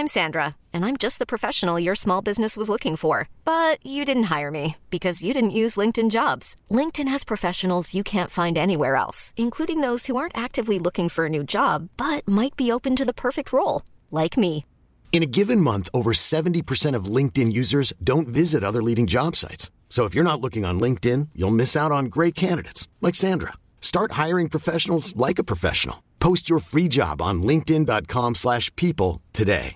I'm Sandra, and I'm just the professional your small business was looking for. But you didn't hire me because you didn't use LinkedIn Jobs. LinkedIn has professionals you can't find anywhere else, including those who aren't actively looking for a new job, but might be open to the perfect role, like me. In a given month, over 70% of LinkedIn users don't visit other leading job sites. So if you're not looking on LinkedIn, you'll miss out on great candidates like Sandra. Start hiring professionals like a professional. Post your free job on linkedin.com/people today.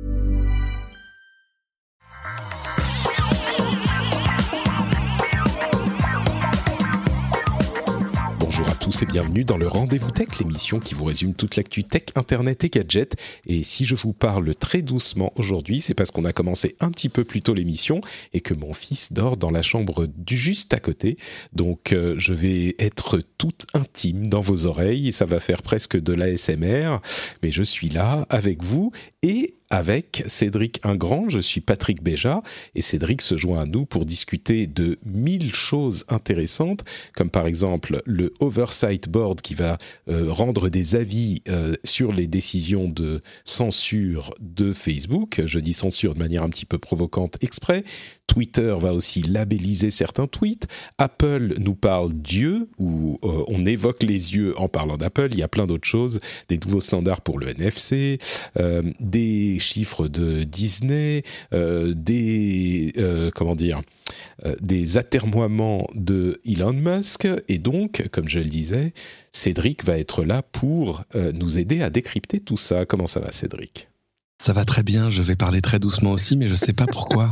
Bonjour à tous et bienvenue dans le Rendez-vous Tech, l'émission qui vous résume toute l'actu tech, internet et gadgets. Et si je vous parle très doucement aujourd'hui, c'est parce qu'on a commencé un petit peu plus tôt l'émission et que mon fils dort dans la chambre du juste à côté. Donc je vais être tout intime dans vos oreilles et ça va faire presque de l'ASMR. Mais je suis là avec vous et avec Cédric Ingrand. Je suis Patrick Béja et Cédric se joint à nous pour discuter de 1000 choses intéressantes, comme par exemple le Oversight Board qui va rendre des avis sur les décisions de censure de Facebook. Je dis censure de manière un petit peu provocante exprès. Twitter va aussi labelliser certains tweets. Apple nous parle d'yeux, où on évoque les yeux en parlant d'Apple. Il y a plein d'autres choses, des nouveaux standards pour le NFC, des chiffres de Disney, des atermoiements de Elon Musk. Et donc, comme je le disais, Cédric va être là pour nous aider à décrypter tout ça. Comment ça va, Cédric ? Ça va très bien, je vais parler très doucement aussi, mais je sais pas pourquoi.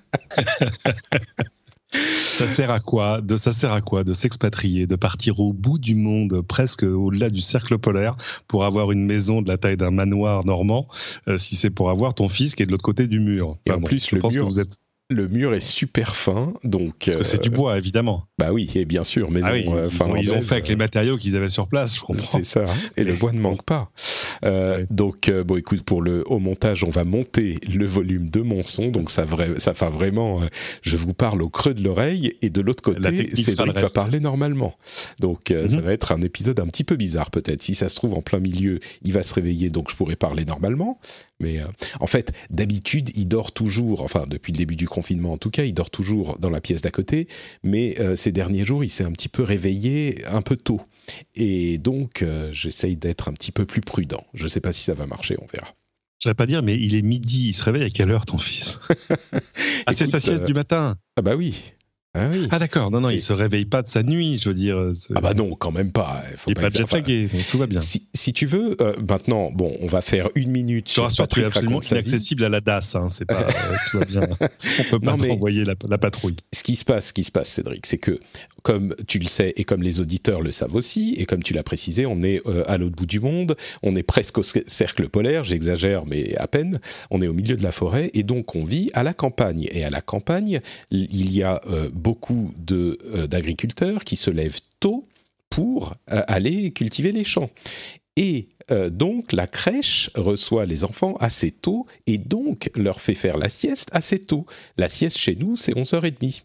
Ça sert à quoi de s'expatrier, de partir au bout du monde, presque au-delà du cercle polaire, pour avoir une maison de la taille d'un manoir normand, si c'est pour avoir ton fils qui est de l'autre côté du mur. Et en plus, le mur est super fin, donc... Parce que c'est du bois, évidemment. Bah oui, et bien sûr, maison ils ont fait avec les matériaux qu'ils avaient sur place, je comprends. C'est ça, et le bois ne manque pas. Donc, écoute, au montage, on va monter le volume de mon son, donc ça fait vraiment... je vous parle au creux de l'oreille, et de l'autre côté, Cédric va parler normalement. Donc, ça va être un épisode un petit peu bizarre, peut-être. Si ça se trouve, en plein milieu, il va se réveiller, donc je pourrai parler normalement. Mais en fait, d'habitude, il dort toujours, enfin, depuis le début du confinement en tout cas, il dort toujours dans la pièce d'à côté, mais ces derniers jours, il s'est un petit peu réveillé un peu tôt. Et donc, j'essaye d'être un petit peu plus prudent. Je ne sais pas si ça va marcher, on verra. Je ne vais pas dire, mais il est midi, il se réveille à quelle heure ton fils ? C'est sa sieste du matin. Ah bah oui. Ah oui. Ah d'accord, non, il se réveille pas de sa nuit, je veux dire. Ah bah non, quand même pas. Il n'est pas jet-lagué, donc tout va bien. Si tu veux, maintenant, on va faire 1 minute. Je rassure, tu es absolument inaccessible à la DAS, hein, c'est pas, tout va bien. On peut pas t'envoyer la patrouille. Ce qui se passe, Cédric, c'est que, comme tu le sais et comme les auditeurs le savent aussi, et comme tu l'as précisé, on est à l'autre bout du monde, on est presque au cercle polaire, j'exagère, mais à peine, on est au milieu de la forêt, et donc on vit à la campagne. Et à la campagne, il y a beaucoup d'agriculteurs qui se lèvent tôt pour aller cultiver les champs. Et donc, la crèche reçoit les enfants assez tôt et donc leur fait faire la sieste assez tôt. La sieste chez nous, c'est 11h30.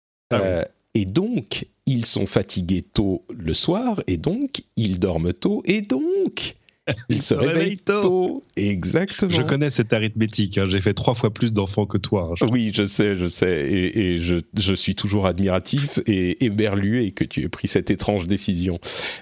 Et donc, ils sont fatigués tôt le soir et donc, ils dorment tôt et donc... Il se réveille tôt. Exactement. Je connais cette arithmétique. Hein. J'ai fait 3 fois plus d'enfants que toi. Hein, oui, je sais. Et je suis toujours admiratif et éberlué que tu aies pris cette étrange décision.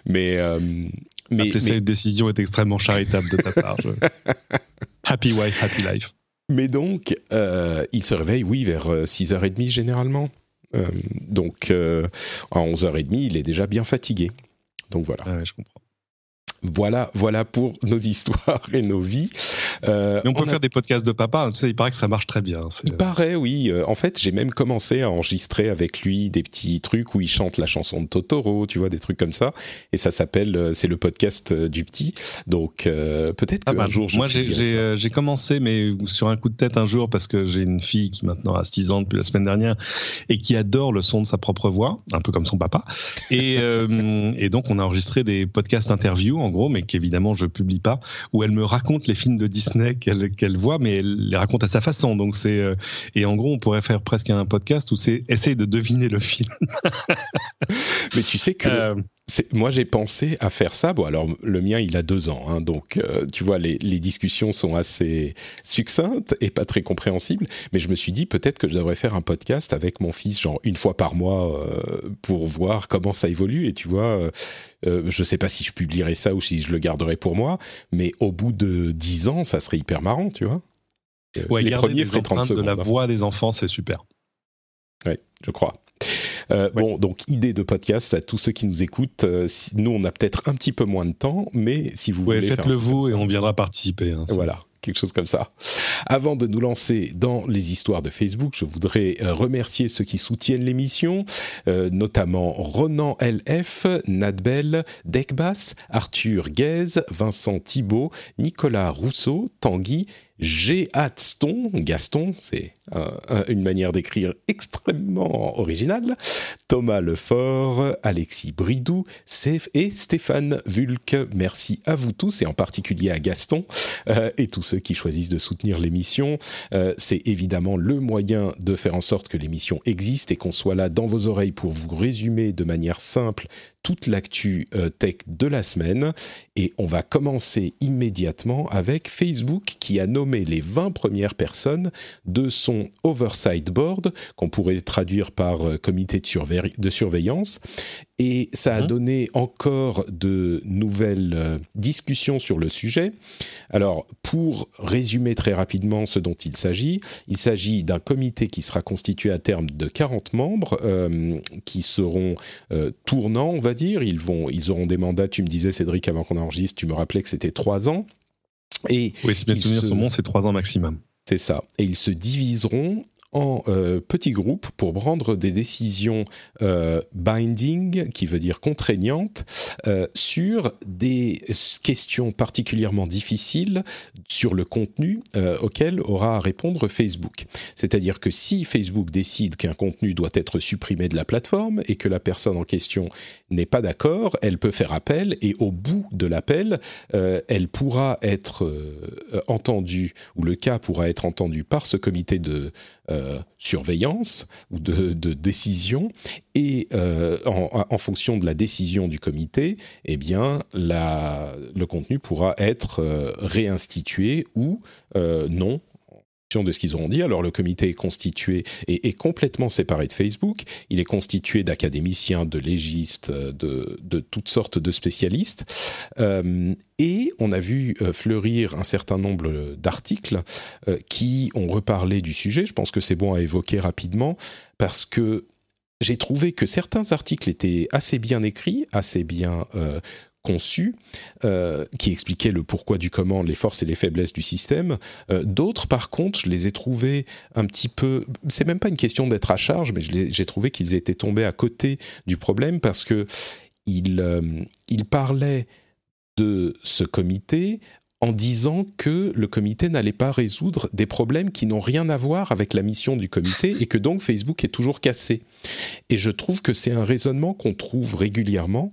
Cette décision est extrêmement charitable de ta part. Happy wife, happy life. Mais donc, il se réveille, oui, vers 6h30 généralement. Donc, à 11h30, il est déjà bien fatigué. Donc voilà. Ah ouais, je comprends. Voilà pour nos histoires et nos vies. Mais on peut faire des podcasts de papa, tu sais, il paraît que ça marche très bien. Il paraît, oui. En fait, j'ai même commencé à enregistrer avec lui des petits trucs où il chante la chanson de Totoro, tu vois, des trucs comme ça. Et ça s'appelle, c'est le podcast du petit. Donc, peut-être qu'un jour... Moi, j'ai commencé, mais sur un coup de tête un jour, parce que j'ai une fille qui maintenant a 6 ans depuis la semaine dernière, et qui adore le son de sa propre voix, un peu comme son papa. Et donc, on a enregistré des podcasts interviews, en gros, mais qu'évidemment je publie pas, où elle me raconte les films de Disney qu'elle voit, mais elle les raconte à sa façon. Donc et en gros on pourrait faire presque un podcast où c'est essayer de deviner le film. Mais tu sais que Moi, j'ai pensé à faire ça. Bon, alors, le mien, il a 2 ans. Hein, donc, tu vois, les discussions sont assez succinctes et pas très compréhensibles. Mais je me suis dit, peut-être que je devrais faire un podcast avec mon fils, genre 1 fois par mois, pour voir comment ça évolue. Et tu vois, je sais pas si je publierai ça ou si je le garderai pour moi. Mais au bout de 10 ans, ça serait hyper marrant, tu vois. Ouais, les garder premiers des feraient 30 empreintes secondes. de la voix des enfants, c'est super. Oui, je crois. Bon, donc idée de podcast à tous ceux qui nous écoutent. Nous, on a peut-être un petit peu moins de temps, mais si vous voulez, faites-le vous et on viendra participer. Hein, voilà, quelque chose comme ça. Avant de nous lancer dans les histoires de Facebook, je voudrais remercier ceux qui soutiennent l'émission, notamment Ronan LF, Nadbel, Dekbas, Arthur Guez, Vincent Thibault, Nicolas Rousseau, Tanguy, Gaston, c'est une manière d'écrire extrêmement originale, Thomas Lefort, Alexis Bridou et Stéphane Vulck. Merci à vous tous et en particulier à Gaston et tous ceux qui choisissent de soutenir l'émission. C'est évidemment le moyen de faire en sorte que l'émission existe et qu'on soit là dans vos oreilles pour vous résumer de manière simple toute l'actu tech de la semaine. Et on va commencer immédiatement avec Facebook qui a nommé les 20 premières personnes de son Oversight Board, qu'on pourrait traduire par comité de surveillance. Et ça a donné encore de nouvelles discussions sur le sujet. Alors, pour résumer très rapidement ce dont il s'agit d'un comité qui sera constitué à terme de 40 membres qui seront tournants, on va dire. Ils auront des mandats, tu me disais, Cédric, avant qu'on enregistre, tu me rappelais que c'était 3 ans. Et oui, si mes souvenirs sont bons, c'est 3 ans maximum. C'est ça. Et ils se diviseront en petits groupes pour prendre des décisions binding, qui veut dire contraignantes, sur des questions particulièrement difficiles sur le contenu auquel aura à répondre Facebook. C'est-à-dire que si Facebook décide qu'un contenu doit être supprimé de la plateforme et que la personne en question n'est pas d'accord, elle peut faire appel et au bout de l'appel, elle pourra être entendue, ou le cas pourra être entendu par ce comité de surveillance ou de décision et en fonction de la décision du comité, eh bien le contenu pourra être réinstitué ou non de ce qu'ils auront dit. Alors le comité est constitué et est complètement séparé de Facebook. Il est constitué d'académiciens, de légistes, de toutes sortes de spécialistes. Et on a vu fleurir un certain nombre d'articles qui ont reparlé du sujet. Je pense que c'est bon à évoquer rapidement parce que j'ai trouvé que certains articles étaient assez bien écrits, assez bien conçus, qui expliquaient le pourquoi du comment, les forces et les faiblesses du système. D'autres, par contre, je les ai trouvés un petit peu... C'est même pas une question d'être à charge, mais j'ai trouvé qu'ils étaient tombés à côté du problème parce que ils parlaient de ce comité en disant que le comité n'allait pas résoudre des problèmes qui n'ont rien à voir avec la mission du comité et que donc Facebook est toujours cassé. Et je trouve que c'est un raisonnement qu'on trouve régulièrement,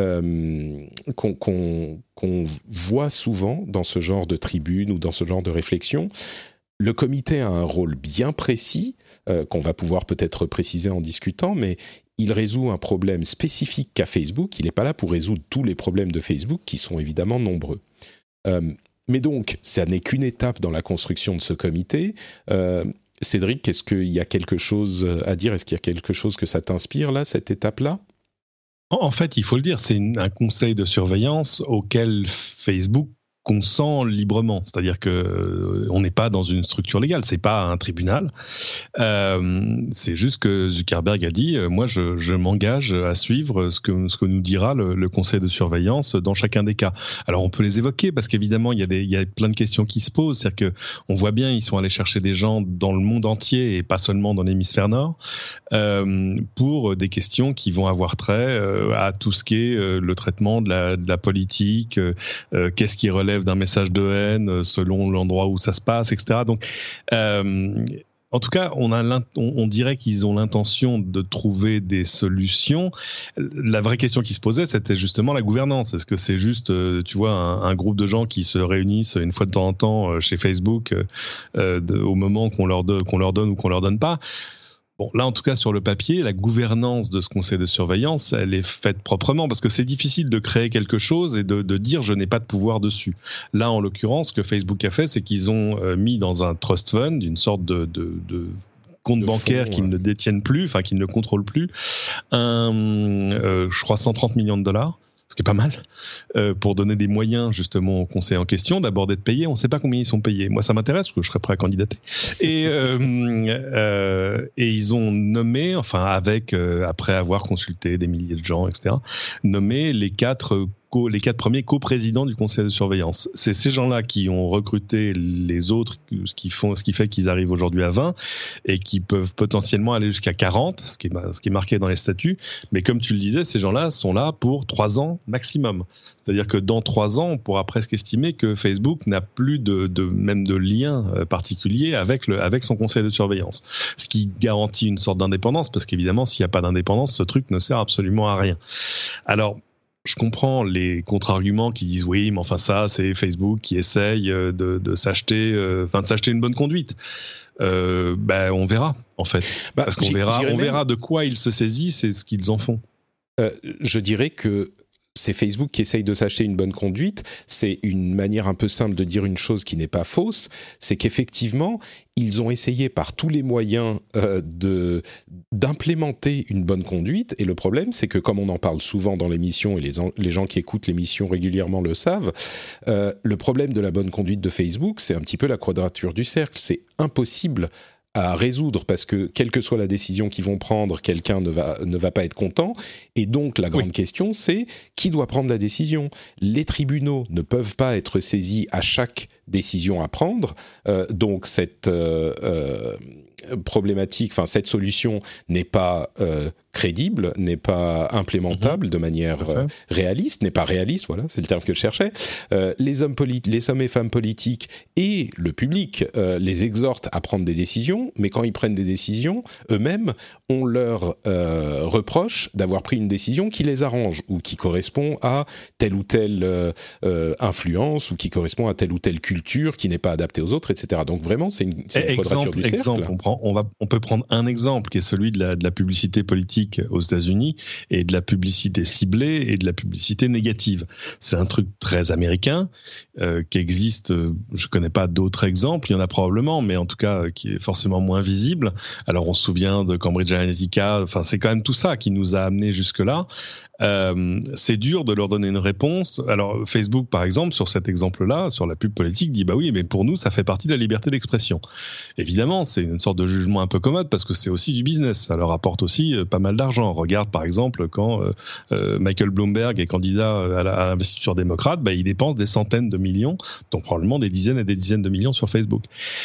qu'on voit souvent dans ce genre de tribune ou dans ce genre de réflexion. Le comité a un rôle bien précis, qu'on va pouvoir peut-être préciser en discutant, mais il résout un problème spécifique qu'à Facebook. Il n'est pas là pour résoudre tous les problèmes de Facebook, qui sont évidemment nombreux. Mais donc, ça n'est qu'une étape dans la construction de ce comité. Cédric, est-ce qu'il y a quelque chose à dire ? Est-ce qu'il y a quelque chose que ça t'inspire, là, cette étape-là ? En fait, il faut le dire, c'est un conseil de surveillance auquel Facebook consent librement. C'est-à-dire qu'on n'est pas dans une structure légale, c'est pas un tribunal. C'est juste que Zuckerberg a dit, moi je m'engage à suivre ce que nous dira le conseil de surveillance dans chacun des cas. Alors on peut les évoquer parce qu'évidemment il y a plein de questions qui se posent. C'est-à-dire qu'on voit bien, ils sont allés chercher des gens dans le monde entier et pas seulement dans l'hémisphère nord pour des questions qui vont avoir trait à tout ce qui est le traitement de la politique, qu'est-ce qui relève d'un message de haine selon l'endroit où ça se passe, etc. Donc, en tout cas, on dirait qu'ils ont l'intention de trouver des solutions. La vraie question qui se posait, c'était justement la gouvernance. Est-ce que c'est juste, tu vois, un groupe de gens qui se réunissent une fois de temps en temps chez Facebook au moment qu'on leur donne ou qu'on leur donne pas ? Bon, là, en tout cas, sur le papier, la gouvernance de ce conseil de surveillance, elle est faite proprement, parce que c'est difficile de créer quelque chose et de dire « je n'ai pas de pouvoir dessus ». Là, en l'occurrence, ce que Facebook a fait, c'est qu'ils ont mis dans un trust fund, une sorte de compte bancaire qu'ils ne détiennent plus, enfin qu'ils ne contrôlent plus, je crois 130 millions de dollars. Ce qui est pas mal, pour donner des moyens justement au conseil en question, d'abord d'être payé. On ne sait pas combien ils sont payés. Moi, ça m'intéresse parce que je serais prêt à candidater. Et ils ont nommé, enfin après avoir consulté des milliers de gens, etc., nommé les quatre premiers coprésidents du conseil de surveillance. C'est ces gens-là qui ont recruté les autres, ce qui fait qu'ils arrivent aujourd'hui à 20 et qui peuvent potentiellement aller jusqu'à 40, ce qui est marqué dans les statuts. Mais comme tu le disais, ces gens-là sont là pour 3 ans maximum. C'est-à-dire que dans 3 ans, on pourra presque estimer que Facebook n'a plus même de lien particulier avec son conseil de surveillance. Ce qui garantit une sorte d'indépendance, parce qu'évidemment, s'il n'y a pas d'indépendance, ce truc ne sert absolument à rien. Alors, je comprends les contre-arguments qui disent oui, mais enfin ça, c'est Facebook qui essaye de s'acheter une bonne conduite. On verra en fait, parce qu'on verra de quoi ils se saisissent et ce qu'ils en font. Je dirais que c'est Facebook qui essaye de s'acheter une bonne conduite. C'est une manière un peu simple de dire une chose qui n'est pas fausse. C'est qu'effectivement, ils ont essayé par tous les moyens d'implémenter une bonne conduite. Et le problème, c'est que comme on en parle souvent dans l'émission, et les gens qui écoutent l'émission régulièrement le savent, le problème de la bonne conduite de Facebook, c'est un petit peu la quadrature du cercle. C'est impossible à résoudre parce que quelle que soit la décision qu'ils vont prendre, quelqu'un ne va pas être content. Et donc la grande question, c'est qui doit prendre la décision ? Les tribunaux ne peuvent pas être saisis à chaque décision à prendre. Donc cette problématique, enfin cette solution n'est pas crédible, n'est pas implémentable de manière réaliste, n'est pas réaliste, voilà, c'est le terme que je cherchais. Les hommes et femmes politiques et le public les exhortent à prendre des décisions, mais quand ils prennent des décisions, eux-mêmes, on leur reproche d'avoir pris une décision qui les arrange ou qui correspond à telle ou telle influence ou qui correspond à telle ou telle culture qui n'est pas adaptée aux autres, etc. Donc vraiment, c'est une quadrature du cercle. On peut prendre un exemple qui est celui de la publicité politique aux États-Unis et de la publicité ciblée et de la publicité négative. C'est un truc très américain qui existe. Je connais pas d'autres exemples. Il y en a probablement, mais en tout cas qui est forcément moins visible. Alors on se souvient de Cambridge Analytica. Enfin, c'est quand même tout ça qui nous a amenés jusque-là. C'est dur de leur donner une réponse. Alors Facebook, par exemple, sur cet exemple-là, sur la pub politique, dit bah oui, mais pour nous, ça fait partie de la liberté d'expression. Évidemment, c'est une sorte de jugement un peu commode parce que c'est aussi du business. Ça leur apporte aussi pas mal d'argent. Regarde, par exemple, quand Michael Bloomberg est candidat à l'investiture démocrate, il dépense des centaines de millions, donc probablement des dizaines et des dizaines de millions sur Facebook.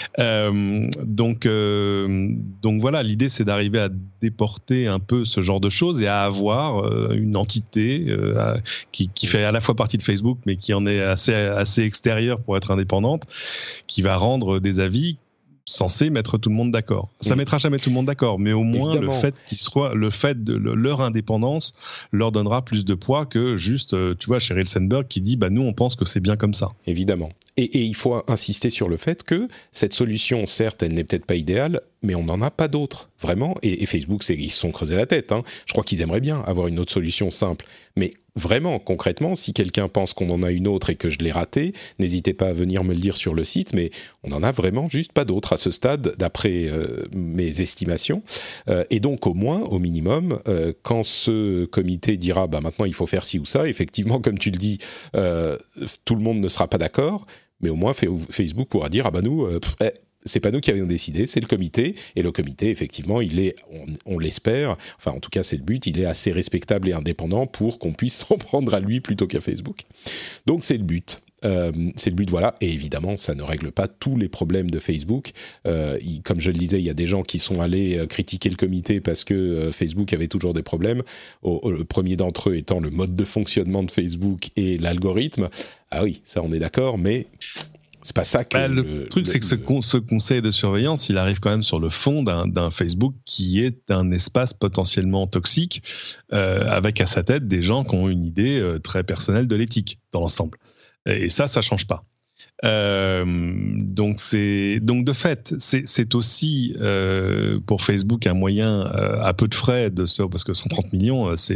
Donc voilà, l'idée, c'est d'arriver à déporter un peu ce genre de choses et à avoir une entité qui fait à la fois partie de Facebook, mais qui en est assez extérieure pour être indépendante, qui va rendre des avis censés mettre tout le monde d'accord. Ça mettra jamais tout le monde d'accord, mais au moins évidemment, le fait de leur indépendance leur donnera plus de poids que juste, tu vois, Sheryl Sandberg qui dit nous on pense que c'est bien comme ça. Évidemment. Et il faut insister sur le fait que cette solution, certes, elle n'est peut-être pas idéale, mais on n'en a pas d'autre, vraiment. Et Facebook, ils se sont creusés la tête. Je crois qu'ils aimeraient bien avoir une autre solution simple. Mais vraiment, concrètement, si quelqu'un pense qu'on en a une autre et que je l'ai ratée, n'hésitez pas à venir me le dire sur le site, mais on n'en a vraiment juste pas d'autre à ce stade, d'après mes estimations. Et donc, au moins, au minimum, quand ce comité dira maintenant il faut faire ci ou ça, effectivement, comme tu le dis, tout le monde ne sera pas d'accord, mais au moins Facebook pourra dire nous, c'est pas nous qui avions décidé, c'est le comité, et le comité, effectivement, il est, on l'espère, enfin en tout cas c'est le but, il est assez respectable et indépendant pour qu'on puisse s'en prendre à lui plutôt qu'à Facebook. Donc c'est le but. Voilà, et évidemment ça ne règle pas tous les problèmes de Facebook. Comme je le disais, il y a des gens qui sont allés critiquer le comité parce que Facebook avait toujours des problèmes, le premier d'entre eux étant le mode de fonctionnement de Facebook et l'algorithme. Ah oui, ça on est d'accord, mais c'est pas ça que... le truc, c'est que ce conseil de surveillance, il arrive quand même sur le fond d'un Facebook qui est un espace potentiellement toxique, avec à sa tête des gens qui ont une idée très personnelle de l'éthique dans l'ensemble. Et ça change pas. Donc de fait, c'est aussi pour Facebook un moyen à peu de frais parce que 130 millions, ça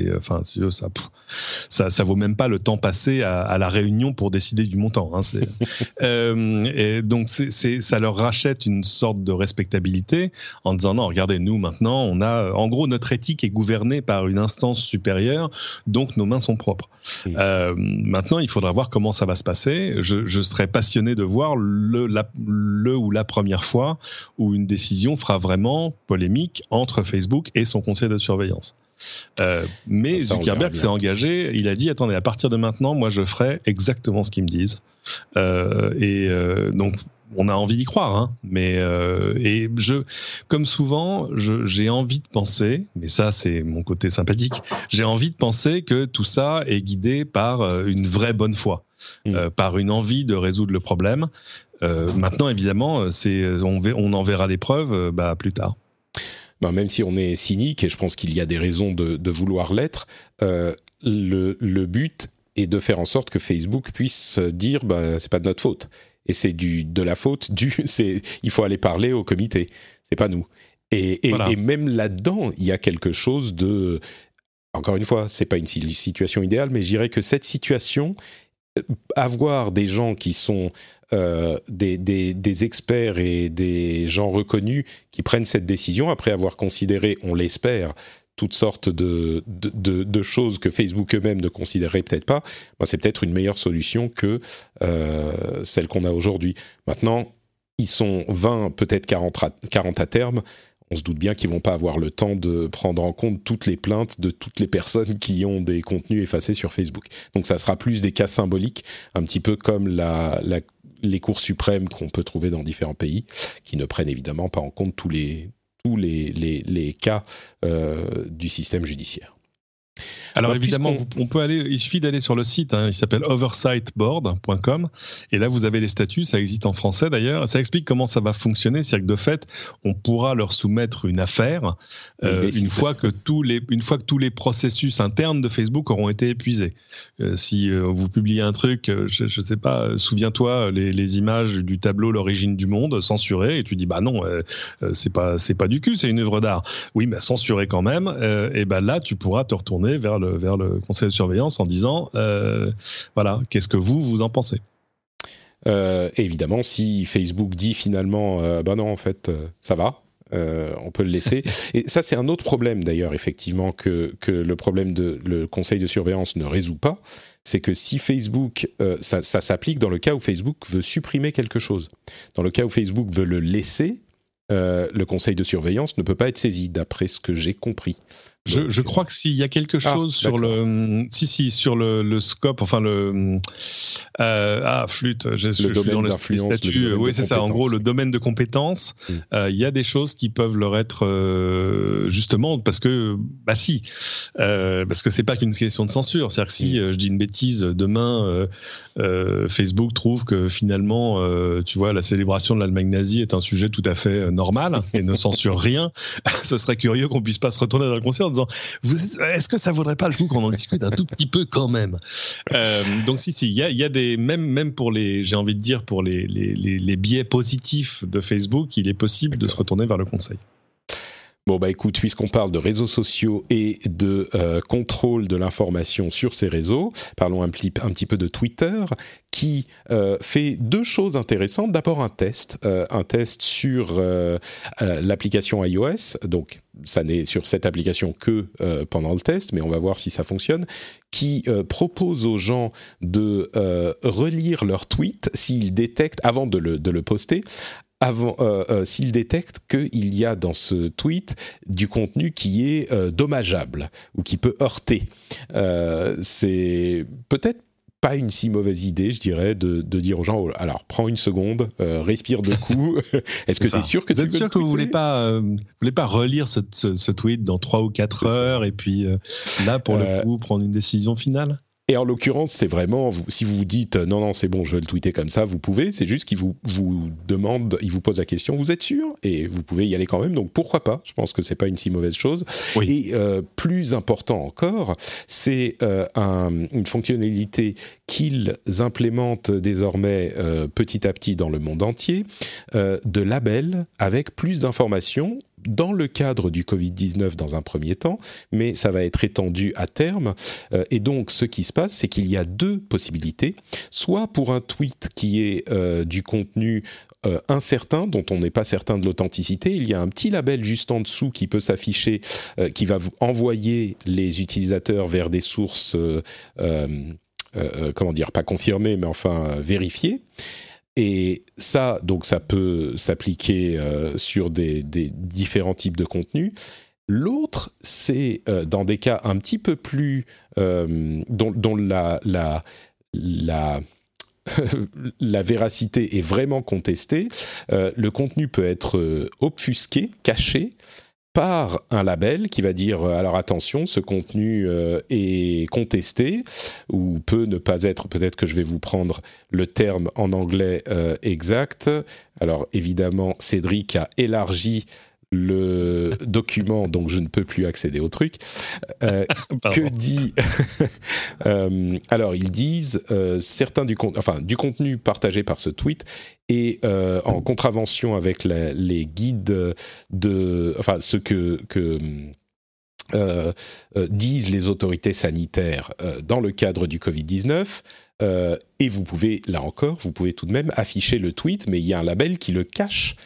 vaut même pas le temps passé à la réunion pour décider du montant. Hein, et donc ça leur rachète une sorte de respectabilité en disant non, regardez, nous maintenant, on a, en gros, notre éthique est gouvernée par une instance supérieure, donc nos mains sont propres. Maintenant, il faudra voir comment ça va se passer. Je serais passionné de voir le ou la première fois où une décision fera vraiment polémique entre Facebook et son conseil de surveillance. Mais Zuckerberg s'est engagé, il a dit attendez, à partir de maintenant, moi je ferai exactement ce qu'ils me disent. Donc on a envie d'y croire, hein, mais comme souvent, j'ai envie de penser, mais ça c'est mon côté sympathique, j'ai envie de penser que tout ça est guidé par une vraie bonne foi, par une envie de résoudre le problème. Maintenant, évidemment, on en verra les preuves plus tard. Même si on est cynique, et je pense qu'il y a des raisons de vouloir l'être, le but est de faire en sorte que Facebook puisse dire c'est pas de notre faute. Et c'est de la faute il faut aller parler au comité, c'est pas nous. Et même là-dedans, il y a quelque chose de, encore une fois, c'est pas une situation idéale, mais je dirais que cette situation, avoir des gens qui sont des experts et des gens reconnus qui prennent cette décision après avoir considéré, on l'espère, toutes sortes de choses que Facebook eux-mêmes ne considéraient peut-être pas, c'est peut-être une meilleure solution que celle qu'on a aujourd'hui. Maintenant, ils sont 20, peut-être 40 à terme. On se doute bien qu'ils ne vont pas avoir le temps de prendre en compte toutes les plaintes de toutes les personnes qui ont des contenus effacés sur Facebook. Donc ça sera plus des cas symboliques, un petit peu comme les cours suprêmes qu'on peut trouver dans différents pays, qui ne prennent évidemment pas en compte tous les cas du système judiciaire. Alors évidemment, il suffit d'aller sur le site, il s'appelle oversightboard.com, et là vous avez les statuts, ça existe en français d'ailleurs, ça explique comment ça va fonctionner, c'est-à-dire que de fait, on pourra leur soumettre une affaire une fois que tous les processus internes de Facebook auront été épuisés. Si vous publiez un truc, je sais pas, souviens-toi les images du tableau L'origine du monde censurées, et tu dis non, c'est pas du cul, c'est une œuvre d'art. Oui, mais censuré quand même. Et là tu pourras te retourner vers le conseil de surveillance en disant voilà, qu'est-ce que vous en pensez. Évidemment, si Facebook dit finalement non, en fait ça va, on peut le laisser. Et ça, c'est un autre problème d'ailleurs, effectivement, que le problème de le conseil de surveillance ne résout pas. C'est que si Facebook, ça s'applique dans le cas où Facebook veut supprimer quelque chose. Dans le cas où Facebook veut le laisser, le conseil de surveillance ne peut pas être saisi, d'après ce que j'ai compris. Je crois que s'il y a quelque chose sur sur le scope, enfin flûte, je suis dans le statut. Oui, c'est ça. En gros, le domaine de compétence. Il y a des choses qui peuvent leur être justement parce que parce que c'est pas qu'une question de censure. C'est-à-dire que si je dis une bêtise demain, Facebook trouve que finalement, tu vois, la célébration de l'Allemagne nazie est un sujet tout à fait normal et ne censure rien. Ce serait curieux qu'on puisse pas se retourner dans le concert en disant est-ce que ça vaudrait pas le coup qu'on en discute un tout petit peu quand même. Donc si il y a des même pour les, j'ai envie de dire, pour les biais positifs de Facebook, il est possible de se retourner vers le conseil. Bon écoute, puisqu'on parle de réseaux sociaux et de contrôle de l'information sur ces réseaux, parlons un petit peu de Twitter, qui fait deux choses intéressantes. D'abord un test sur l'application iOS, donc ça n'est sur cette application que pendant le test, mais on va voir si ça fonctionne, qui propose aux gens de relire leurs tweets s'ils détectent, avant de le poster, s'il détecte qu'il y a dans ce tweet du contenu qui est dommageable ou qui peut heurter. C'est peut-être pas une si mauvaise idée, je dirais, de dire aux gens alors prends une seconde, respire deux coups. Est-ce que tu es sûr que vous êtes sûr que vous voulez pas relire ce tweet dans 3 ou 4 heures et puis là pour le coup prendre une décision finale? Et en l'occurrence, c'est vraiment, si vous vous dites non, c'est bon, je vais le tweeter comme ça, vous pouvez. C'est juste qu'il vous demande, il vous pose la question, vous êtes sûr ? Et vous pouvez y aller quand même. Donc pourquoi pas ? Je pense que c'est pas une si mauvaise chose. Oui. Et plus important encore, c'est une fonctionnalité qu'ils implémentent désormais petit à petit dans le monde entier, de labels avec plus d'informations. Dans le cadre du Covid-19 dans un premier temps, mais ça va être étendu à terme. Et donc, ce qui se passe, c'est qu'il y a deux possibilités. Soit pour un tweet qui est du contenu incertain, dont on n'est pas certain de l'authenticité, il y a un petit label juste en dessous qui peut s'afficher, qui va vous envoyer les utilisateurs vers des sources, pas confirmées, mais enfin vérifiées. Et ça, donc, ça peut s'appliquer sur des différents types de contenus. L'autre, c'est dans des cas un petit peu plus dont la véracité est vraiment contestée. Le contenu peut être obfusqué, caché, par un label qui va dire alors attention, ce contenu est contesté ou peut ne pas être, peut-être que je vais vous prendre le terme en anglais exact. Alors évidemment, Cédric a élargi le document, donc je ne peux plus accéder au truc. Que dit alors ils disent certains du contenu partagé par ce tweet et en contravention avec les guides ce que disent les autorités sanitaires dans le cadre du Covid-19. Et vous pouvez tout de même afficher le tweet, mais il y a un label qui le cache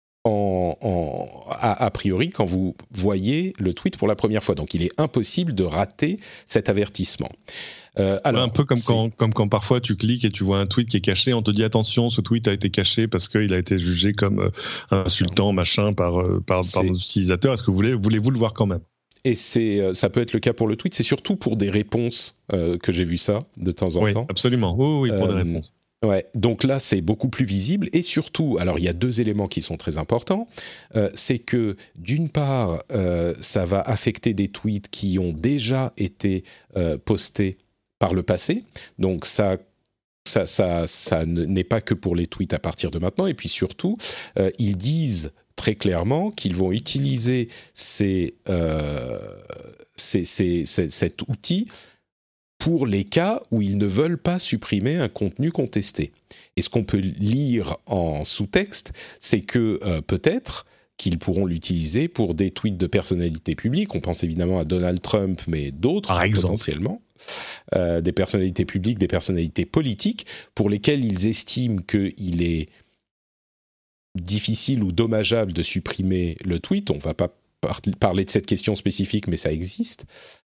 a priori quand vous voyez le tweet pour la première fois. Donc il est impossible de rater cet avertissement. Alors, un peu comme quand parfois tu cliques et tu vois un tweet qui est caché, on te dit attention, ce tweet a été caché parce qu'il a été jugé comme insultant, machin, par nos utilisateurs. Est-ce que voulez-vous le voir quand même ? Et ça peut être le cas pour le tweet, c'est surtout pour des réponses que j'ai vu ça de temps en temps. Oui, absolument. Oui, pour des réponses. Ouais, donc là, c'est beaucoup plus visible. Et surtout, alors il y a deux éléments qui sont très importants. C'est que, d'une part, ça va affecter des tweets qui ont déjà été postés par le passé. Donc ça n'est pas que pour les tweets à partir de maintenant. Et puis surtout, ils disent très clairement qu'ils vont utiliser cet outil pour les cas où ils ne veulent pas supprimer un contenu contesté. Et ce qu'on peut lire en sous-texte, c'est que peut-être qu'ils pourront l'utiliser pour des tweets de personnalités publiques. On pense évidemment à Donald Trump, mais d'autres potentiellement. Des personnalités publiques, des personnalités politiques, pour lesquelles ils estiment qu'il est difficile ou dommageable de supprimer le tweet. On ne va pas parler de cette question spécifique, mais ça existe.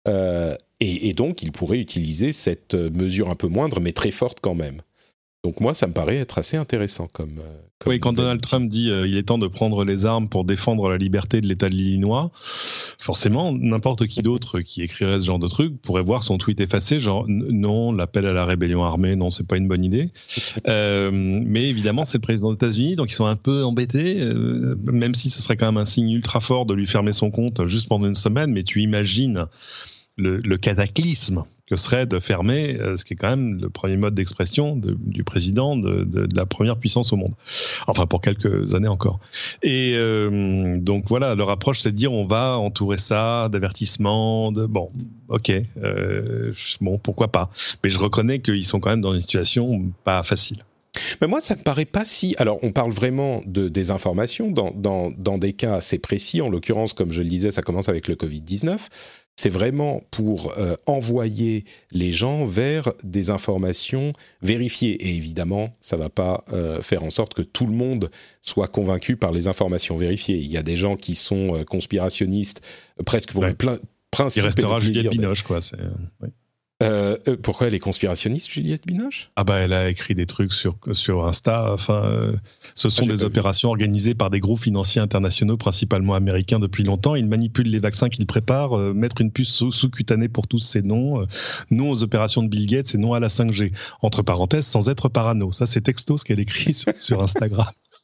Et donc, ils pourraient utiliser cette mesure un peu moindre, mais très forte quand même. Donc moi, ça me paraît être assez intéressant comme oui, quand Donald Trump dit il est temps de prendre les armes pour défendre la liberté de l'État de l'Illinois, forcément, n'importe qui d'autre qui écrirait ce genre de truc pourrait voir son tweet effacé, genre non, l'appel à la rébellion armée, non, c'est pas une bonne idée. Mais évidemment, c'est le président des États-Unis, donc ils sont un peu embêtés, même si ce serait quand même un signe ultra fort de lui fermer son compte juste pendant une semaine, mais tu imagines le cataclysme que serait de fermer ce qui est quand même le premier mode d'expression du président de la première puissance au monde. Enfin, pour quelques années encore. Et donc voilà, leur approche, c'est de dire on va entourer ça d'avertissements, bon, ok, bon, pourquoi pas. Mais je reconnais qu'ils sont quand même dans une situation pas facile. Mais moi, ça me paraît pas si... Alors, on parle vraiment de désinformation dans des cas assez précis. En l'occurrence, comme je le disais, ça commence avec le Covid-19. C'est vraiment pour envoyer les gens vers des informations vérifiées. Et évidemment, ça ne va pas faire en sorte que tout le monde soit convaincu par les informations vérifiées. Il y a des gens qui sont conspirationnistes presque pour le principe. Il restera Juliette Binoche, quoi. Oui. Pourquoi elle est conspirationniste, Juliette Binoche ? Ah bah elle a écrit des trucs sur Insta. Enfin, ce sont des opérations organisées par des groupes financiers internationaux, principalement américains, depuis longtemps. Ils manipulent les vaccins qu'ils préparent. Mettre une puce sous-cutanée pour tous, c'est non. Non aux opérations de Bill Gates, c'est non à la 5G. Entre parenthèses, sans être parano. Ça, c'est texto ce qu'elle écrit sur Instagram.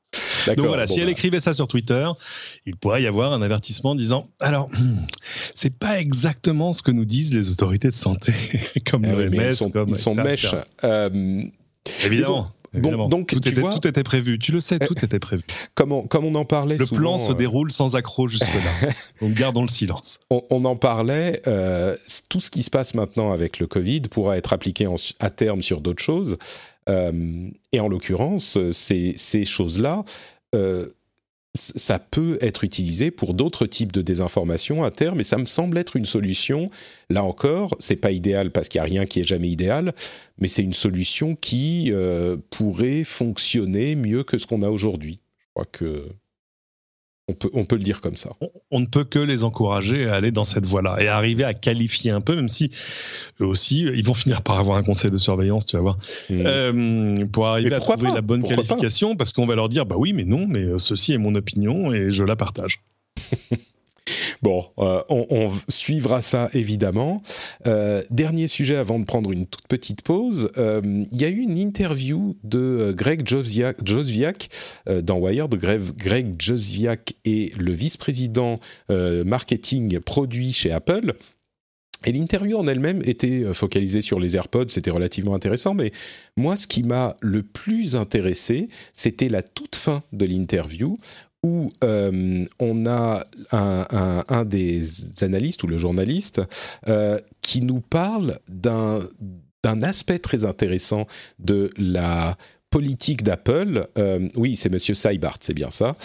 Donc voilà, si elle écrivait ça sur Twitter, il pourrait y avoir un avertissement disant « Alors, c'est pas exactement ce que nous disent les autorités de santé, comme l'OMS, ils sont mèches. Évidemment. Bon, donc, tout était prévu. Tu le sais, tout était prévu. Comme on en parlait souvent... Le plan se déroule sans accroc jusque-là. Donc gardons le silence. On en parlait, tout ce qui se passe maintenant avec le Covid pourra être appliqué à terme sur d'autres choses. Et en l'occurrence, ces choses-là, ça peut être utilisé pour d'autres types de désinformation à terme, et ça me semble être une solution. Là encore, c'est pas idéal parce qu'il n'y a rien qui est jamais idéal, mais c'est une solution qui pourrait fonctionner mieux que ce qu'on a aujourd'hui. Je crois que on peut le dire comme ça. On ne peut que les encourager à aller dans cette voie-là et à arriver à qualifier un peu, même si eux aussi, ils vont finir par avoir un conseil de surveillance, tu vas voir, pour arriver à trouver la bonne qualification, parce qu'on va leur dire, bah oui, mais non, mais ceci est mon opinion et je la partage. Bon, on suivra ça évidemment. Dernier sujet avant de prendre une toute petite pause. Il y a eu une interview de Greg Joswiak dans Wired. Greg Joswiak est le vice-président marketing produit chez Apple. Et l'interview en elle-même était focalisée sur les AirPods, c'était relativement intéressant, mais moi, ce qui m'a le plus intéressé, c'était la toute fin de l'interview, où on a un des analystes ou le journaliste qui nous parle d'un aspect très intéressant de la politique d'Apple. Oui, c'est Monsieur Seibert, c'est bien ça.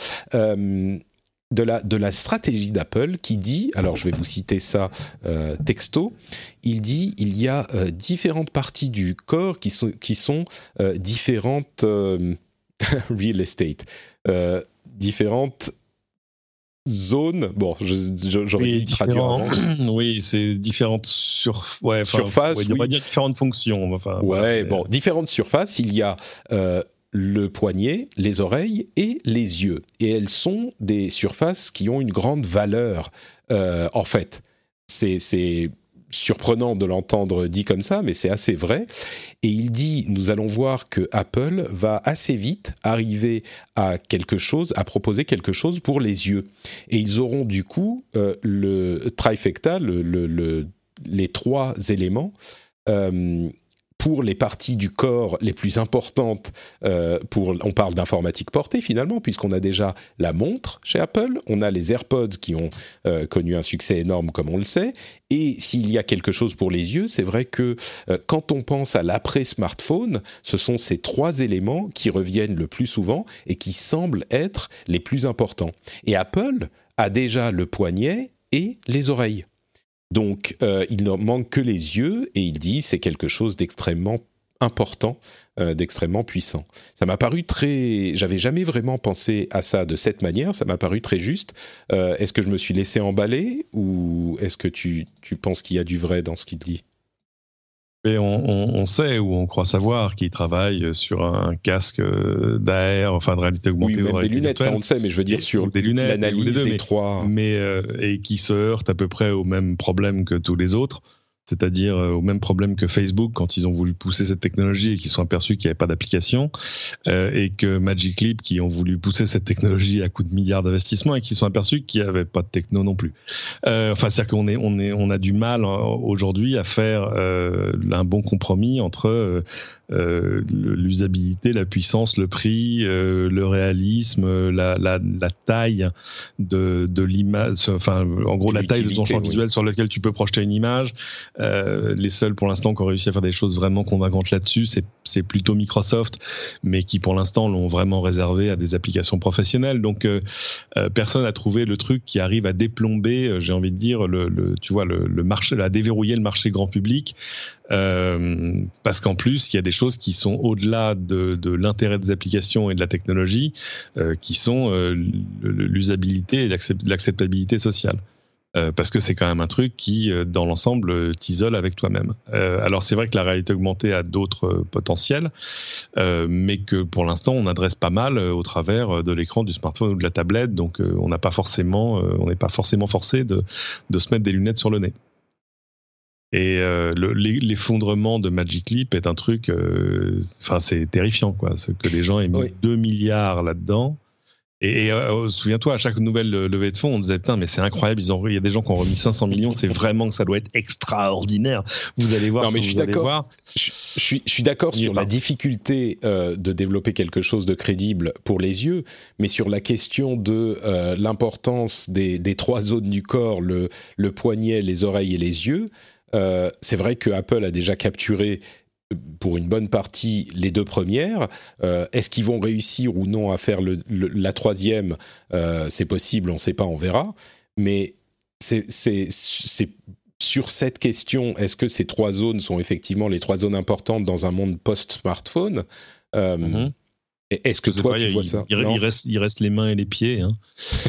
De la stratégie d'Apple qui dit, alors je vais vous citer ça texto, il dit il y a différentes parties du corps qui sont différentes real estate, différentes zones. Bon, j'aurais dû traduire avant. Oui, c'est différentes surfaces. On va dire différentes fonctions. Enfin, ouais, bon, différentes surfaces. Il y a le poignet, les oreilles et les yeux. Et elles sont des surfaces qui ont une grande valeur. En fait, c'est surprenant de l'entendre dit comme ça, mais c'est assez vrai. Et il dit, nous allons voir que Apple va assez vite arriver à proposer quelque chose pour les yeux. Et ils auront du coup le trifecta, les trois éléments, pour les parties du corps les plus importantes, on parle d'informatique portée finalement, puisqu'on a déjà la montre chez Apple, on a les AirPods qui ont connu un succès énorme comme on le sait, et s'il y a quelque chose pour les yeux, c'est vrai que quand on pense à l'après-smartphone, ce sont ces trois éléments qui reviennent le plus souvent et qui semblent être les plus importants. Et Apple a déjà le poignet et les oreilles. Donc, il ne manque que les yeux, et il dit c'est quelque chose d'extrêmement important, d'extrêmement puissant. Ça m'a paru j'avais jamais vraiment pensé à ça de cette manière, ça m'a paru très juste. Est-ce que je me suis laissé emballer, ou est-ce que tu penses qu'il y a du vrai dans ce qu'il dit ? Et on sait, ou on croit savoir, qu'il travaille sur un casque d'AR, enfin de réalité augmentée. Oui, même des lunettes, ça on le sait, mais je veux dire sur l'analyse des trois. Et qui se heurte à peu près au même problème que tous les autres, c'est-à-dire au même problème que Facebook quand ils ont voulu pousser cette technologie et qu'ils sont aperçus qu'il n'y avait pas d'application, et que Magic Leap qui ont voulu pousser cette technologie à coups de milliards d'investissements et qui sont aperçus qu'il n'y avait pas de techno non plus. C'est-à-dire qu'on a du mal aujourd'hui à faire un bon compromis entre l'usabilité, la puissance, le prix, le réalisme, la taille de l'image, enfin en gros la taille de ton champ visuel sur lequel tu peux projeter une image. Les seuls pour l'instant qui ont réussi à faire des choses vraiment convaincantes là-dessus, c'est plutôt Microsoft, mais qui pour l'instant l'ont vraiment réservé à des applications professionnelles. Donc personne n'a trouvé le truc qui arrive à déplomber, j'ai envie de dire, le marché, à déverrouiller le marché grand public, parce qu'en plus il y a des choses qui sont au-delà de l'intérêt des applications et de la technologie, qui sont l'usabilité et l'acceptabilité sociale. Parce que c'est quand même un truc qui, dans l'ensemble, t'isole avec toi-même. Alors c'est vrai que la réalité augmentée a d'autres potentiels, mais que pour l'instant on adresse pas mal au travers de l'écran du smartphone ou de la tablette, donc on n'est pas forcément forcé de se mettre des lunettes sur le nez. Et l'effondrement de Magic Leap est un truc, c'est terrifiant, quoi. Que les gens aient mis 2 milliards là-dedans. Et souviens-toi, à chaque nouvelle levée de fonds, on disait putain, mais c'est incroyable, il y a des gens qui ont remis 500 millions, c'est vraiment que ça doit être extraordinaire. Vous allez voir. Non, mais je suis d'accord. Je suis d'accord sur la difficulté de développer quelque chose de crédible pour les yeux, mais sur la question de l'importance des 3 zones du corps, le poignet, les oreilles et les yeux. C'est vrai que Apple a déjà capturé pour une bonne partie les 2 premières. Est-ce qu'ils vont réussir ou non à faire la 3e? C'est possible, on ne sait pas, on verra. Mais c'est sur cette question, est-ce que ces 3 zones sont effectivement les 3 zones importantes dans un monde post-smartphone? Est-ce que toi, tu vois ça? Il reste les mains et les pieds. Hein.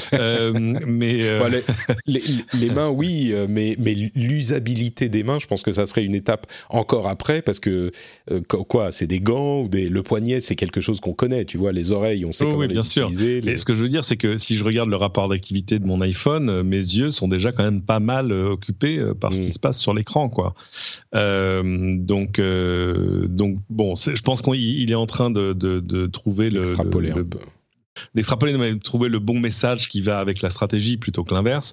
Ouais, les mains, oui, mais l'usabilité des mains, je pense que ça serait une étape encore après, parce que c'est des gants ou le poignet, c'est quelque chose qu'on connaît. Tu vois, les oreilles, on sait comment les utiliser. Et ce que je veux dire, c'est que si je regarde le rapport d'activité de mon iPhone, mes yeux sont déjà quand même pas mal occupés par ce qui se passe sur l'écran, quoi. Donc bon, je pense qu'il est en train de trouver d'extrapoler trouver le bon message qui va avec la stratégie plutôt que l'inverse,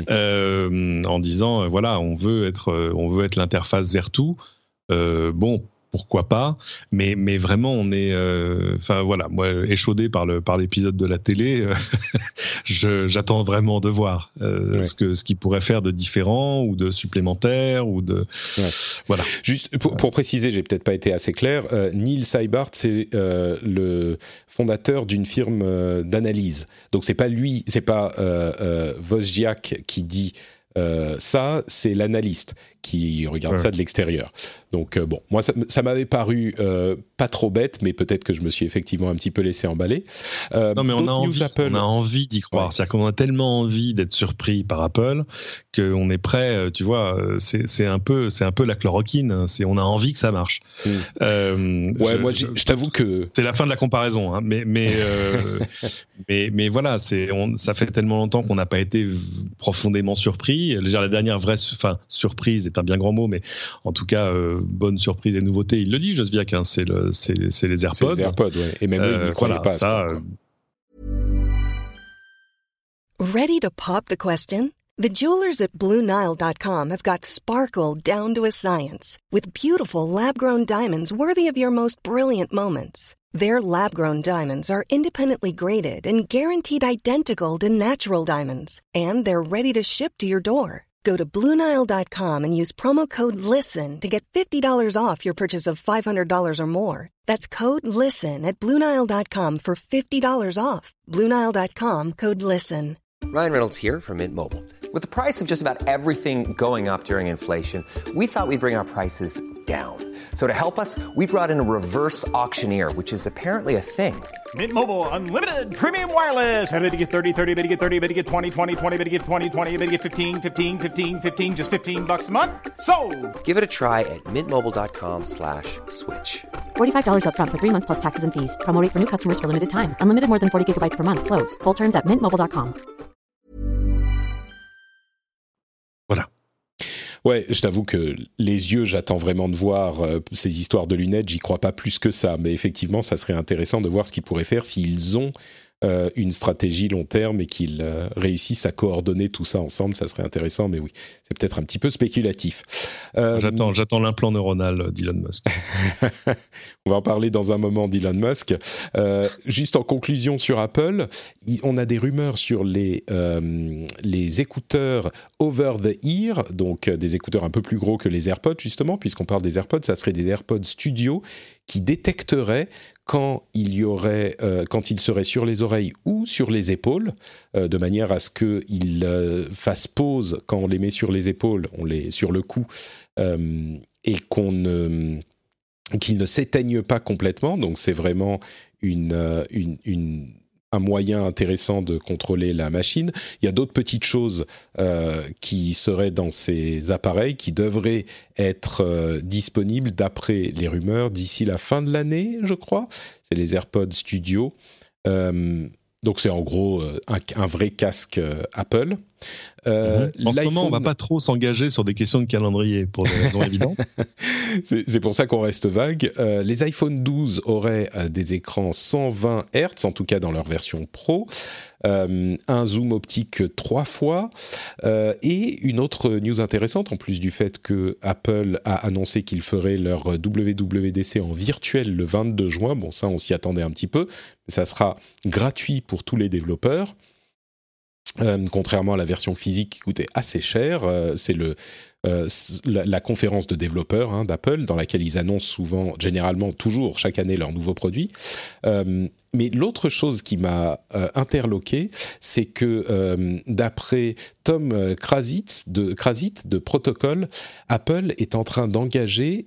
en disant voilà, on veut être l'interface vers tout. Bon, pourquoi pas, mais vraiment on est voilà, moi échaudé par l'épisode de la télé, j'attends vraiment de voir ce qu'il pourrait faire de différent ou de supplémentaire ou de voilà. Juste pour préciser, j'ai peut-être pas été assez clair, Neil Seibert, c'est le fondateur d'une firme d'analyse. Donc c'est pas lui, c'est pas Wozniak qui dit ça, c'est l'analyste qui regarde ça de l'extérieur. Donc bon, moi ça m'avait paru pas trop bête, mais peut-être que je me suis effectivement un petit peu laissé emballer. Non, mais on a envie d'y croire. Ouais. C'est-à-dire qu'on a tellement envie d'être surpris par Apple qu'on est prêt. Tu vois, c'est un peu la chloroquine. Hein, on a envie que ça marche. Moi, je t'avoue que c'est la fin de la comparaison. Hein, mais voilà, ça fait tellement longtemps qu'on n'a pas été profondément surpris. La dernière vraie, surprise est un bien grand mot, mais en tout cas, bonne surprise et nouveauté. Il le dit, Josviak, hein, c'est les AirPods. C'est les AirPods, ouais. Et même eux, ils n'y croyaient pas. Ça, Ready to pop the question? The jewelers at BlueNile.com have got sparkle down to a science with beautiful lab-grown diamonds worthy of your most brilliant moments. Their lab-grown diamonds are independently graded and guaranteed identical to natural diamonds, and they're ready to ship to your door. Go to BlueNile.com and use promo code LISTEN to get $50 off your purchase of $500 or more. That's code LISTEN at BlueNile.com for $50 off. BlueNile.com, code LISTEN. Ryan Reynolds here from Mint Mobile. With the price of just about everything going up during inflation, we thought we'd bring our prices down. So to help us, we brought in a reverse auctioneer, which is apparently a thing. Mint Mobile Unlimited Premium Wireless. How to get 30, 30, how to get 30, how to get 20, 20, 20, how to get 20, 20, how to get 15, 15, 15, 15, just $15 a month? Sold! Give it a try at mintmobile.com/switch. $45 up front for 3 months plus taxes and fees. Promo rate for new customers for limited time. Unlimited more than 40 gigabytes per month. Slows full terms at mintmobile.com. Voilà. Ouais, je t'avoue que les yeux, j'attends vraiment de voir ces histoires de lunettes, j'y crois pas plus que ça, mais effectivement, ça serait intéressant de voir ce qu'ils pourraient faire s'ils ont une stratégie long terme et qu'ils réussissent à coordonner tout ça ensemble, ça serait intéressant, mais oui, c'est peut-être un petit peu spéculatif. J'attends l'implant neuronal d'Elon Musk. On va en parler dans un moment d'Elon Musk. Juste en conclusion sur Apple, on a des rumeurs sur les écouteurs over the ear, donc des écouteurs un peu plus gros que les AirPods justement, puisqu'on parle des AirPods, ça serait des AirPods Studio qui détecteraient quand ils seraient sur les oreilles ou sur les épaules, de manière à ce qu'ils fassent pause quand on les met sur les épaules, sur le cou, et qu'ils ne s'éteignent pas complètement. Donc c'est vraiment un moyen intéressant de contrôler la machine. Il y a d'autres petites choses qui seraient dans ces appareils qui devraient être disponibles d'après les rumeurs d'ici la fin de l'année, je crois. C'est les AirPods Studio. Donc c'est en gros un vrai casque Apple. En ce moment, on ne va pas trop s'engager sur des questions de calendrier pour des raisons évidentes. C'est pour ça qu'on reste vague. Les iPhone 12 auraient des écrans 120 Hz, en tout cas dans leur version Pro, un zoom optique 3 fois, et une autre news intéressante, en plus du fait que Apple a annoncé qu'ils feraient leur WWDC en virtuel le 22 juin. Bon, ça, on s'y attendait un petit peu, mais ça sera gratuit pour tous les développeurs. Contrairement à la version physique qui coûtait assez cher, c'est la conférence de développeurs d'Apple dans laquelle ils annoncent généralement toujours chaque année leurs nouveaux produits. Mais l'autre chose qui m'a interloqué, c'est que d'après Tom Krazit de Protocol, Apple est en train d'engager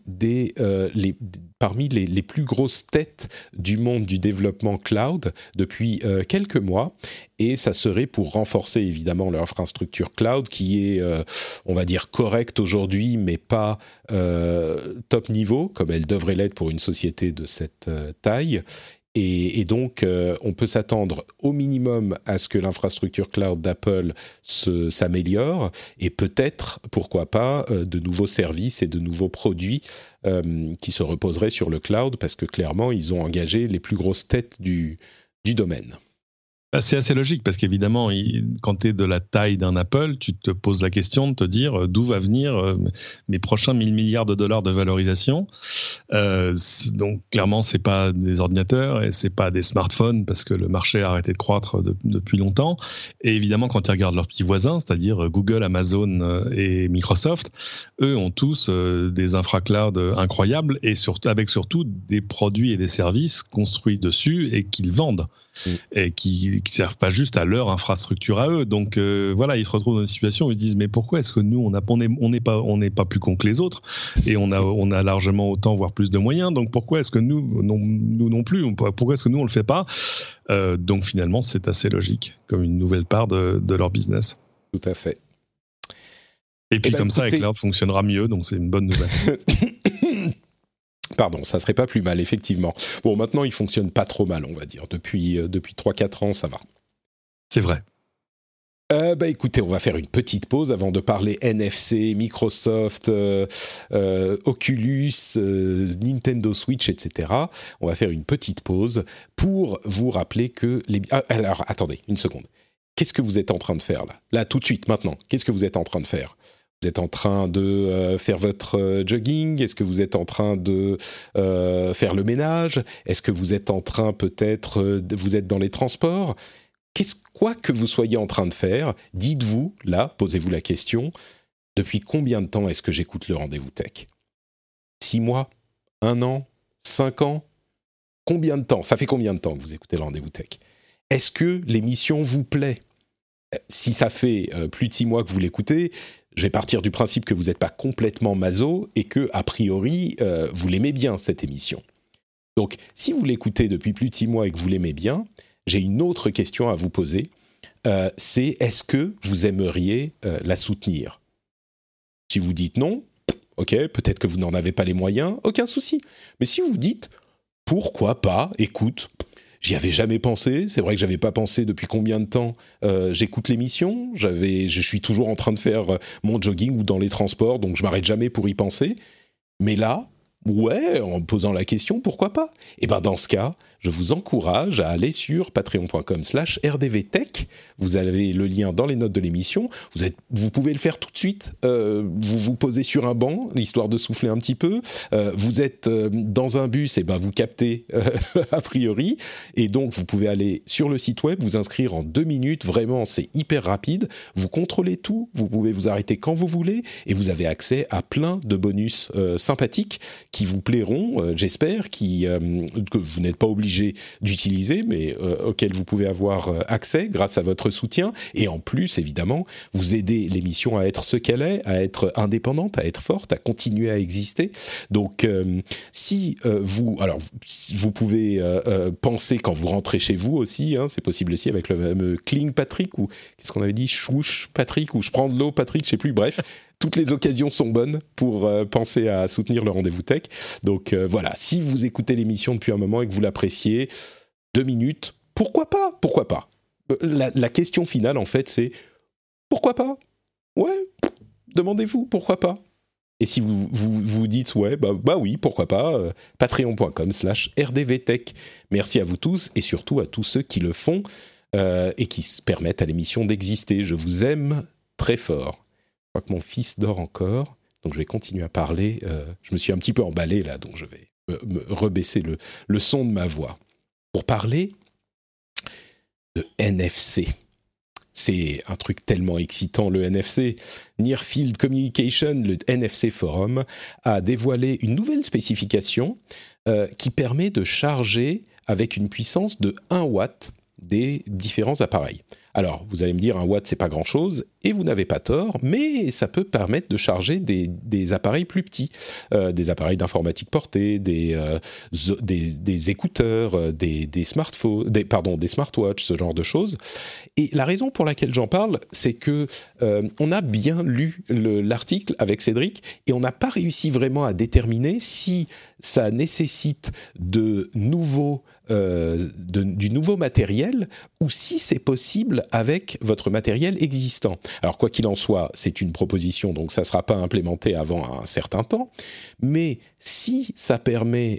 parmi les plus grosses têtes du monde du développement cloud depuis quelques mois, et ça serait pour renforcer évidemment leur infrastructure cloud qui est, on va dire, correcte aujourd'hui, mais pas top niveau, comme elle devrait l'être pour une société de cette taille. Et donc, on peut s'attendre au minimum à ce que l'infrastructure cloud d'Apple s'améliore, et peut-être, pourquoi pas, de nouveaux services et de nouveaux produits qui se reposeraient sur le cloud, parce que clairement, ils ont engagé les plus grosses têtes du domaine. C'est assez logique parce qu'évidemment, quand tu es de la taille d'un Apple, tu te poses la question de te dire d'où va venir mes prochains 1000 milliards de dollars de valorisation. Donc clairement, c'est pas des ordinateurs et c'est pas des smartphones parce que le marché a arrêté de croître depuis longtemps. Et évidemment, quand tu regardes leurs petits voisins, c'est-à-dire Google, Amazon et Microsoft, eux ont tous des infraclouds incroyables et avec surtout des produits et des services construits dessus et qu'ils vendent. Et qui servent pas juste à leur infrastructure à eux. Donc voilà, ils se retrouvent dans une situation où ils se disent mais pourquoi est-ce que nous on n'est pas plus con que les autres et on a largement autant voire plus de moyens. Donc pourquoi est-ce que nous non plus, pourquoi est-ce que nous on le fait pas? Donc finalement c'est assez logique comme une nouvelle part de leur business. Tout à fait. Et puis comme ça, avec cloud fonctionnera mieux, donc c'est une bonne nouvelle. Pardon, ça serait pas plus mal, effectivement. Bon, maintenant, il fonctionne pas trop mal, on va dire. Depuis 3-4 ans, ça va. C'est vrai. Écoutez, on va faire une petite pause avant de parler NFC, Microsoft, Oculus, Nintendo Switch, etc. On va faire une petite pause pour vous rappeler que alors, attendez, une seconde. Qu'est-ce que vous êtes en train de faire, là ? Là, tout de suite, maintenant. Qu'est-ce que vous êtes en train de faire ? Vous êtes en train de faire votre jogging ? Est-ce que vous êtes en train de faire le ménage ? Est-ce que vous êtes en train vous êtes dans les transports ? Quoi que vous soyez en train de faire, dites-vous, là, posez-vous la question, depuis combien de temps est-ce que j'écoute le Rendez-vous Tech ? 6 mois ? 1 an ? 5 ans ? Combien de temps ? Ça fait combien de temps que vous écoutez le Rendez-vous Tech ? Est-ce que l'émission vous plaît ? Si ça fait plus de 6 mois que vous l'écoutez, je vais partir du principe que vous n'êtes pas complètement maso et que, a priori, vous l'aimez bien, cette émission. Donc, si vous l'écoutez depuis plus de 6 mois et que vous l'aimez bien, j'ai une autre question à vous poser. C'est est-ce que vous aimeriez la soutenir ? Si vous dites non, ok, peut-être que vous n'en avez pas les moyens, aucun souci. Mais si vous dites pourquoi pas, écoute, j'y avais jamais pensé. C'est vrai que j'avais pas pensé depuis combien de temps j'écoute l'émission. Je suis toujours en train de faire mon jogging ou dans les transports, donc je m'arrête jamais pour y penser. Mais là, ouais, en me posant la question, pourquoi pas ? Et ben dans ce cas, je vous encourage à aller sur patreon.com/rdvtech. Vous avez le lien dans les notes de l'émission. Vous pouvez le faire tout de suite. Vous vous posez sur un banc, histoire de souffler un petit peu. Vous êtes dans un bus, et ben vous captez a priori. Et donc, vous pouvez aller sur le site web, vous inscrire en 2 minutes. Vraiment, c'est hyper rapide. Vous contrôlez tout. Vous pouvez vous arrêter quand vous voulez. Et vous avez accès à plein de bonus sympathiques qui vous plairont, j'espère, que vous n'êtes pas obligé d'utiliser, mais auxquels vous pouvez avoir accès grâce à votre soutien. Et en plus, évidemment, vous aidez l'émission à être ce qu'elle est, à être indépendante, à être forte, à continuer à exister. Donc, si vous pouvez penser quand vous rentrez chez vous aussi, c'est possible aussi avec le fameux Cling Patrick, ou qu'est-ce qu'on avait dit, Chouche Patrick, ou je prends de l'eau Patrick, je sais plus, bref. Toutes les occasions sont bonnes pour penser à soutenir le Rendez-vous Tech. Donc voilà, si vous écoutez l'émission depuis un moment et que vous l'appréciez, 2 minutes, pourquoi pas ? La question finale, en fait, c'est pourquoi pas ? Ouais, demandez-vous, pourquoi pas ? Et si vous dites, ouais, bah oui, pourquoi pas, patreon.com/rdvtech. Merci à vous tous et surtout à tous ceux qui le font et qui se permettent à l'émission d'exister. Je vous aime très fort. Je crois que mon fils dort encore, donc je vais continuer à parler. Je me suis un petit peu emballé là, donc je vais me rebaisser le son de ma voix. Pour parler de NFC. C'est un truc tellement excitant, le NFC. Near Field Communication, le NFC Forum, a dévoilé une nouvelle spécification qui permet de charger avec une puissance de 1 watt des différents appareils. Alors, vous allez me dire, 1 watt, c'est pas grand-chose, et vous n'avez pas tort, mais ça peut permettre de charger des appareils plus petits, des appareils d'informatique portée, des écouteurs, des smartphones, des smartwatches, ce genre de choses. Et la raison pour laquelle j'en parle, c'est que on a bien lu l'article avec Cédric, et on n'a pas réussi vraiment à déterminer si ça nécessite du nouveau matériel ou si c'est possible avec votre matériel existant. Alors quoi qu'il en soit, c'est une proposition, donc ça ne sera pas implémenté avant un certain temps, mais si ça permet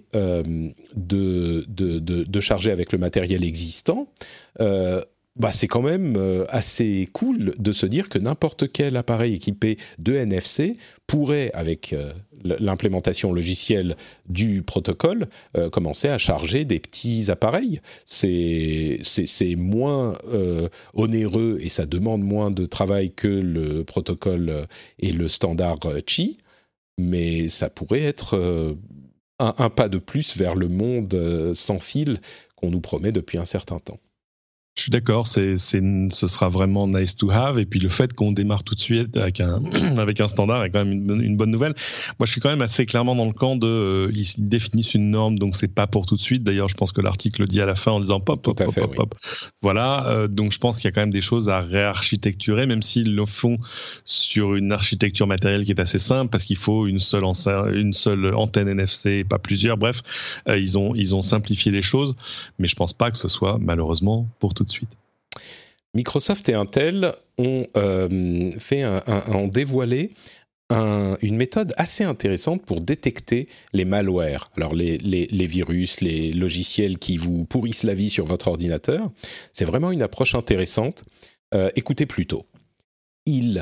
de charger avec le matériel existant, c'est quand même assez cool de se dire que n'importe quel appareil équipé de NFC pourrait, avec l'implémentation logicielle du protocole, commencer à charger des petits appareils. C'est moins onéreux et ça demande moins de travail que le protocole et le standard Qi, mais ça pourrait être un pas de plus vers le monde sans fil qu'on nous promet depuis un certain temps. Je suis d'accord, ce sera vraiment nice to have. Et puis le fait qu'on démarre tout de suite avec un standard est quand même une bonne nouvelle. Moi, je suis quand même assez clairement dans le camp ils définissent une norme, donc c'est pas pour tout de suite. D'ailleurs, je pense que l'article le dit à la fin en disant pop. Voilà, donc je pense qu'il y a quand même des choses à réarchitecturer, même s'ils le font sur une architecture matérielle qui est assez simple, parce qu'il faut une seule antenne NFC, pas plusieurs. Bref, ils ont simplifié les choses, mais je pense pas que ce soit malheureusement pour tout de suite. Microsoft et Intel ont dévoilé une méthode assez intéressante pour détecter les malwares. Alors les virus, les logiciels qui vous pourrissent la vie sur votre ordinateur, c'est vraiment une approche intéressante. Écoutez plutôt. Ils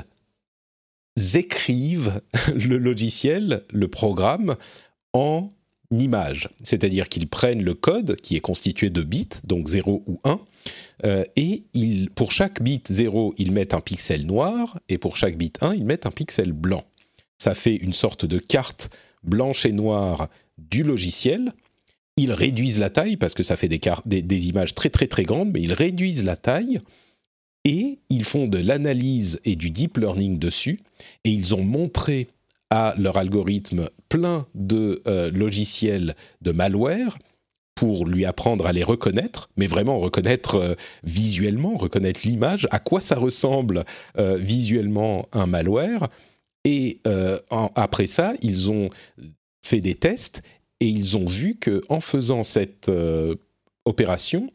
écrivent le logiciel, le programme, en image. C'est-à-dire qu'ils prennent le code qui est constitué de bits, donc 0 ou 1, et pour chaque bit 0, ils mettent un pixel noir, et pour chaque bit 1, ils mettent un pixel blanc. Ça fait une sorte de carte blanche et noire du logiciel. Ils réduisent la taille, parce que ça fait des images très très très grandes, mais ils réduisent la taille, et ils font de l'analyse et du deep learning dessus, et ils ont montré à leur algorithme plein de logiciels de malware pour lui apprendre à les reconnaître, mais vraiment reconnaître visuellement, reconnaître l'image, à quoi ça ressemble visuellement un malware. Et après ça, ils ont fait des tests et ils ont vu qu'en faisant cette opération,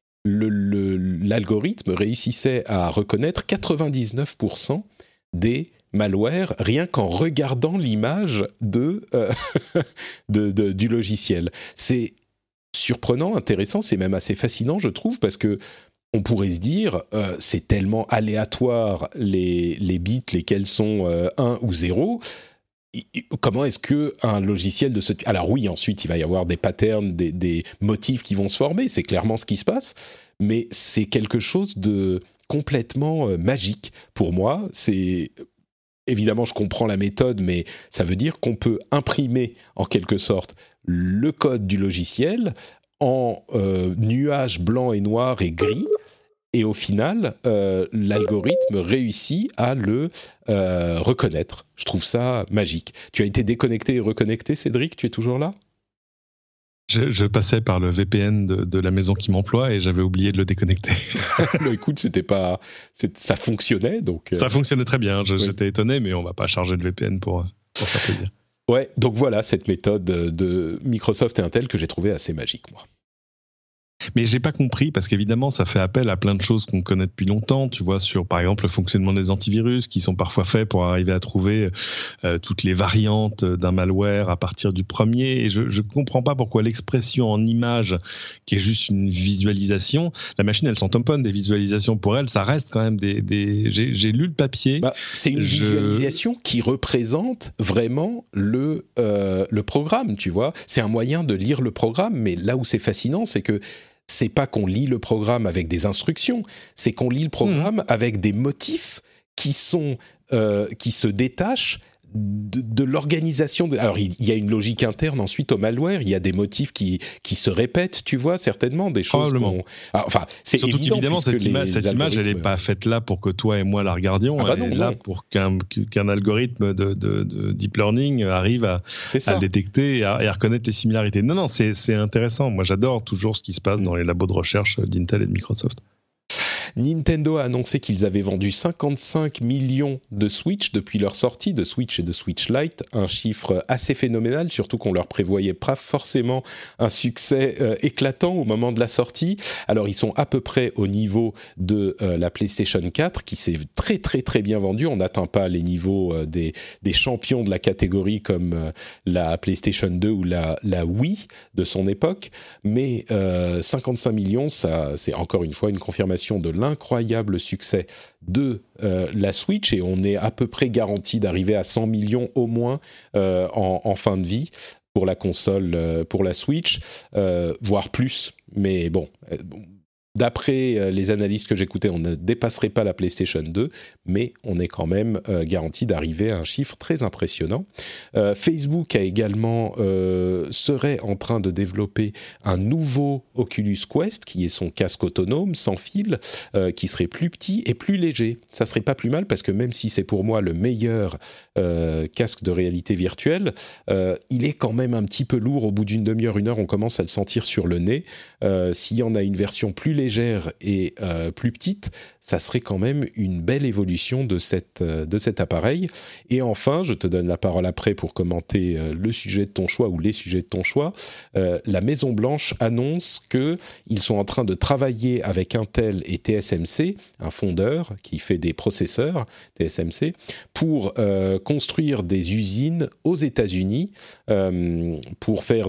l'algorithme réussissait à reconnaître 99% des malware rien qu'en regardant l'image du logiciel. C'est surprenant, intéressant, c'est même assez fascinant, je trouve, parce que on pourrait se dire, c'est tellement aléatoire les bits, lesquels sont 1 ou 0. Comment est-ce qu'un logiciel de ce... Alors oui, ensuite, il va y avoir des patterns, des motifs qui vont se former, c'est clairement ce qui se passe, mais c'est quelque chose de complètement magique pour moi. Évidemment, je comprends la méthode, mais ça veut dire qu'on peut imprimer, en quelque sorte, le code du logiciel en nuages blancs et noirs et gris, et au final, l'algorithme réussit à le reconnaître. Je trouve ça magique. Tu as été déconnecté et reconnecté, Cédric ? Tu es toujours là ? Je passais par le VPN de la maison qui m'emploie et j'avais oublié de le déconnecter. Non, écoute, ça fonctionnait. Donc, ça fonctionnait très bien, j'étais étonné, mais on ne va pas charger le VPN pour faire plaisir. Ouais, donc voilà cette méthode de Microsoft et Intel que j'ai trouvée assez magique, moi. Mais j'ai pas compris, parce qu'évidemment, ça fait appel à plein de choses qu'on connaît depuis longtemps, tu vois, sur par exemple le fonctionnement des antivirus, qui sont parfois faits pour arriver à trouver toutes les variantes d'un malware à partir du premier. Et je comprends pas pourquoi l'expression en image, qui est juste une visualisation, la machine, elle s'en tamponne des visualisations. Pour elle, ça reste quand même j'ai lu le papier. C'est une visualisation qui représente vraiment le programme, tu vois. C'est un moyen de lire le programme, mais là où c'est fascinant, c'est que c'est pas qu'on lit le programme avec des instructions, c'est qu'on lit le programme avec des motifs qui se détachent de l'organisation. Alors, il y a une logique interne ensuite au malware. Il y a des motifs qui se répètent, tu vois, certainement, des choses. Enfin, c'est surtout évident. Évidemment, cette image, elle n'est pas faite là pour que toi et moi la regardions. Elle est là pour qu'un algorithme de deep learning arrive à le détecter et à reconnaître les similarités. Non, c'est intéressant. Moi, j'adore toujours ce qui se passe dans les labos de recherche d'Intel et de Microsoft. Nintendo a annoncé qu'ils avaient vendu 55 millions de Switch depuis leur sortie, de Switch et de Switch Lite, un chiffre assez phénoménal, surtout qu'on leur prévoyait pas forcément un succès éclatant au moment de la sortie. Alors ils sont à peu près au niveau de la PlayStation 4 qui s'est très très très bien vendue. On n'atteint pas les niveaux des champions de la catégorie comme la PlayStation 2 ou la Wii de son époque, mais 55 millions, ça c'est encore une fois une confirmation de l'incroyable succès de la Switch, et on est à peu près garanti d'arriver à 100 millions au moins en fin de vie pour la console, pour la Switch, voire plus. Mais bon, d'après les analystes que j'écoutais, on ne dépasserait pas la PlayStation 2, mais on est quand même garanti d'arriver à un chiffre très impressionnant. Facebook a également serait en train de développer un nouveau Oculus Quest, qui est son casque autonome sans fil, qui serait plus petit et plus léger. Ça serait pas plus mal, parce que même si c'est pour moi le meilleur casque de réalité virtuelle, il est quand même un petit peu lourd. Au bout d'une demi-heure, une heure, on commence à le sentir sur le nez. S'il y en a une version plus légère et plus petite, ça serait quand même une belle évolution de cet appareil. Et enfin, je te donne la parole après pour commenter le sujet de ton choix ou les sujets de ton choix. La Maison Blanche annonce qu'ils sont en train de travailler avec Intel et TSMC, un fondeur qui fait des processeurs TSMC, pour construire des usines aux États-Unis pour faire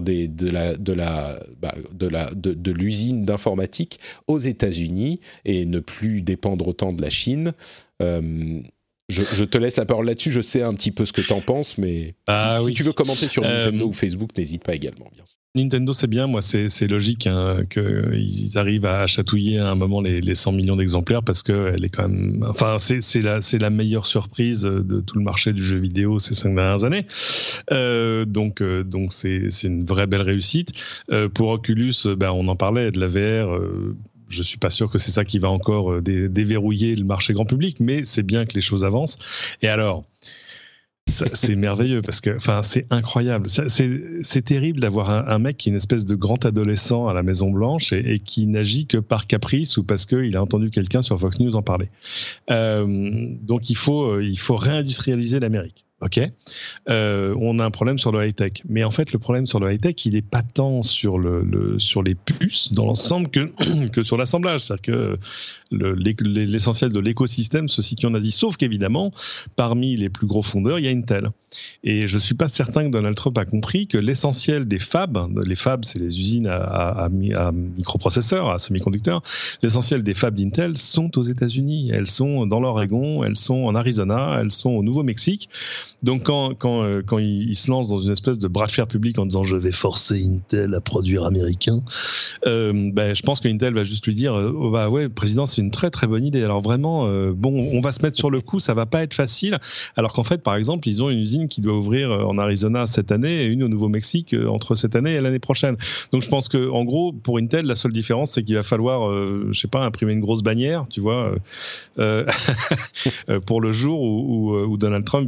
de l'usine d'informatique aux États-Unis et ne plus dépendre autant de la Chine. Je te laisse la parole là-dessus. Je sais un petit peu ce que tu en penses, mais si tu veux commenter sur Nintendo ou Facebook, n'hésite pas également, bien sûr. Nintendo, c'est bien. Moi, c'est logique qu'ils arrivent à chatouiller à un moment les 100 millions d'exemplaires, parce que elle est quand même. Enfin, c'est la meilleure surprise de tout le marché du jeu vidéo ces 5 dernières années. Donc c'est une vraie belle réussite. Pour Oculus, on en parlait de la VR. Je suis pas sûr que c'est ça qui va encore déverrouiller le marché grand public, mais c'est bien que les choses avancent. Et alors, c'est merveilleux, parce que, c'est incroyable. C'est terrible d'avoir un mec qui est une espèce de grand adolescent à la Maison Blanche et qui n'agit que par caprice ou parce qu'il a entendu quelqu'un sur Fox News en parler. Donc il faut réindustrialiser l'Amérique. Ok, on a un problème sur le high-tech, mais en fait le problème sur le high-tech, il est pas tant sur sur les puces dans l'ensemble que sur l'assemblage. C'est-à-dire que l'essentiel de l'écosystème se situe en Asie, sauf qu'évidemment parmi les plus gros fondeurs il y a Intel, et je suis pas certain que Donald Trump a compris que l'essentiel des fabs, les fabs c'est les usines à microprocesseurs, à semi-conducteurs, l'essentiel des fabs d'Intel sont aux États-Unis. Elles sont dans l'Oregon, elles sont en Arizona, elles sont au Nouveau-Mexique. Donc quand il se lance dans une espèce de bras de fer public en disant je vais forcer Intel à produire américain, je pense que Intel va juste lui dire ouais président, c'est une très très bonne idée. Alors vraiment on va se mettre sur le coup, ça va pas être facile. Alors qu'en fait par exemple ils ont une usine qui doit ouvrir en Arizona cette année et une au Nouveau-Mexique entre cette année et l'année prochaine. Donc je pense que en gros pour Intel la seule différence c'est qu'il va falloir imprimer une grosse bannière, tu vois, pour le jour où Donald Trump viendra pour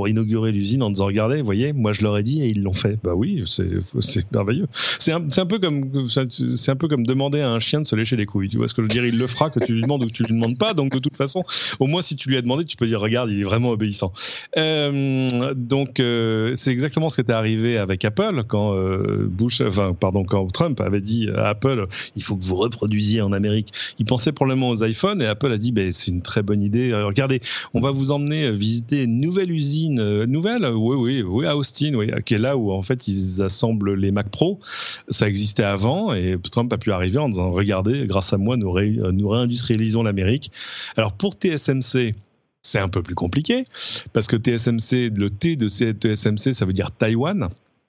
pour inaugurer l'usine en disant regardez, vous voyez, moi je leur ai dit et ils l'ont fait. Bah oui, c'est merveilleux. C'est un peu comme demander à un chien de se lécher les couilles. Tu vois ce que je veux dire? Il le fera que tu lui demandes ou que tu lui demandes pas. Donc de toute façon, au moins si tu lui as demandé, tu peux dire regarde, il est vraiment obéissant. Donc c'est exactement ce qui était arrivé avec Apple quand quand Trump avait dit à Apple il faut que vous reproduisiez en Amérique. Il pensait probablement aux iPhones et Apple a dit c'est une très bonne idée. Regardez, on va vous emmener visiter une nouvelle usine, oui, à Austin, oui, qui est là où en fait ils assemblent les Mac Pro. Ça existait avant et Trump a pu arriver en disant regardez, grâce à moi, nous réindustrialisons l'Amérique. Alors pour TSMC, c'est un peu plus compliqué parce que TSMC, le T de TSMC, ça veut dire Taïwan.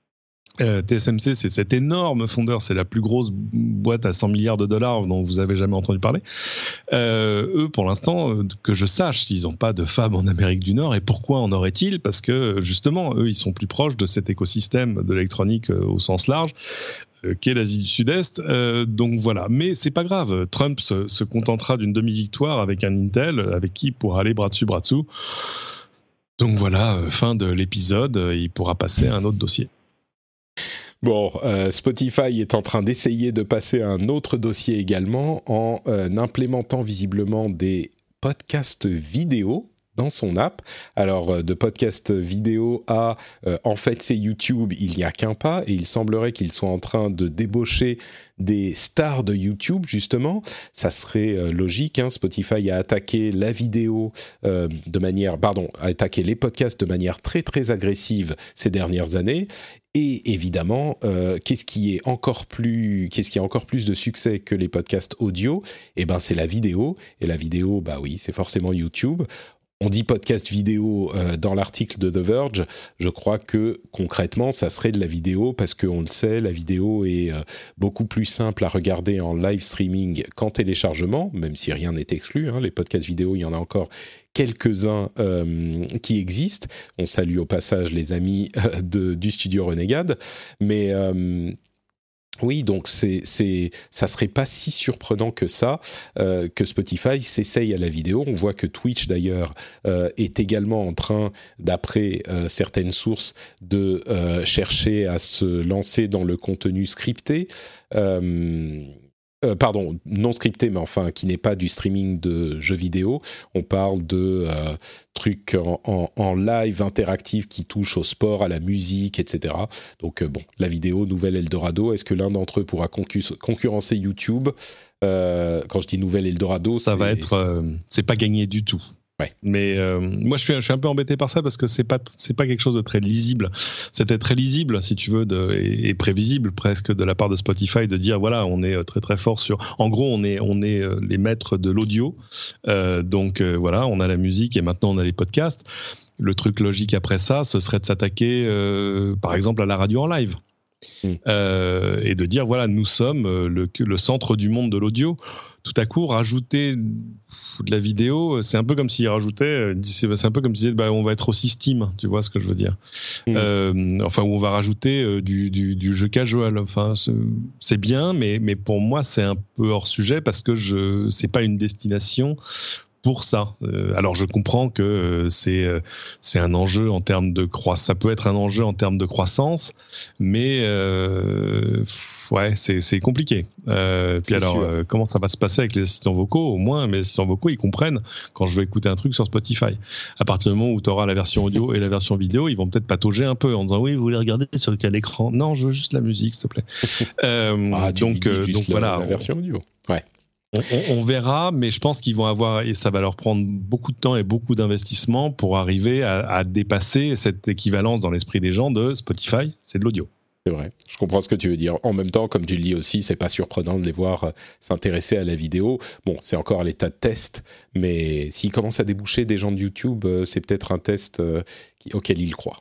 TSMC, c'est cet énorme fondeur, c'est la plus grosse boîte à 100 milliards de dollars dont vous avez jamais entendu parler. Eux, pour l'instant, que je sache, ils n'ont pas de fab en Amérique du Nord. Et pourquoi en aurait-il? Parce que justement, eux, ils sont plus proches de cet écosystème de l'électronique au sens large, qu'est l'Asie du Sud-Est. Donc voilà. Mais c'est pas grave. Trump se contentera d'une demi-victoire avec un Intel, avec qui il pourra aller bras dessus, bras dessous. Donc voilà, fin de l'épisode. Il pourra passer à un autre dossier. Bon, Spotify est en train d'essayer de passer à un autre dossier également en implémentant visiblement des podcasts vidéo dans son app. Alors, de podcast vidéo à en fait c'est YouTube, il n'y a qu'un pas et il semblerait qu'ils soient en train de débaucher des stars de YouTube justement. Ça serait logique, hein. Spotify a attaqué la vidéo a attaqué les podcasts de manière très très agressive ces dernières années. Et évidemment, qu'est-ce qui a encore plus de succès que les podcasts audio? Eh ben, c'est la vidéo. Et la vidéo, bah oui, c'est forcément YouTube. On dit podcast vidéo dans l'article de The Verge. Je crois que concrètement, ça serait de la vidéo parce qu'on le sait, la vidéo est beaucoup plus simple à regarder en live streaming qu'en téléchargement, même si rien n'est exclu. Hein, les podcasts vidéo, il y en a encore quelques-uns qui existent. On salue au passage les amis du studio Renegade. Mais oui, donc ça serait pas si surprenant que ça que Spotify s'essaye à la vidéo. On voit que Twitch d'ailleurs est également en train, d'après certaines sources, de chercher à se lancer dans le contenu scripté. Non scripté, mais enfin qui n'est pas du streaming de jeux vidéo. On parle de trucs en live interactif qui touchent au sport, à la musique, etc. Donc la vidéo, nouvel Eldorado. Est-ce que l'un d'entre eux pourra concurrencer YouTube? Quand je dis nouvel Eldorado, c'est pas gagné du tout. Ouais. Mais moi je suis un peu embêté par ça parce que c'est pas quelque chose de très lisible. C'était très lisible si tu veux et prévisible presque de la part de Spotify de dire voilà, on est très très fort sur, en gros on est les maîtres de l'audio, donc voilà, on a la musique et maintenant on a les podcasts. Le truc logique après ça, ce serait de s'attaquer par exemple à la radio en live. Et de dire voilà, nous sommes le centre du monde de l'audio. Tout à coup, rajouter de la vidéo, c'est un peu comme s'ils rajoutaient, c'est un peu comme s'ils disaient, on va être aussi Steam, tu vois ce que je veux dire. Où on va rajouter du jeu casual. Enfin, c'est bien, mais pour moi, c'est un peu hors sujet parce que c'est pas une destination pour ça. Alors je comprends que c'est un enjeu en termes de croissance. Ça peut être un enjeu en termes de croissance, mais c'est compliqué. Puis alors, comment ça va se passer avec les assistants vocaux? Au moins, mes assistants vocaux, ils comprennent quand je vais écouter un truc sur Spotify. À partir du moment où tu auras la version audio et la version vidéo, ils vont peut-être patauger un peu en disant oui, vous voulez regarder sur quel écran? Non, je veux juste la musique, s'il te plaît. Donc voilà. La version audio. Ouais. On verra, mais je pense qu'ils vont avoir, et ça va leur prendre beaucoup de temps et beaucoup d'investissement pour arriver à dépasser cette équivalence dans l'esprit des gens de Spotify, c'est de l'audio. C'est vrai, je comprends ce que tu veux dire. En même temps, comme tu le dis aussi, c'est pas surprenant de les voir s'intéresser à la vidéo. Bon, c'est encore à l'état de test, mais s'ils commencent à déboucher des gens de YouTube, c'est peut-être un test auquel ils croient.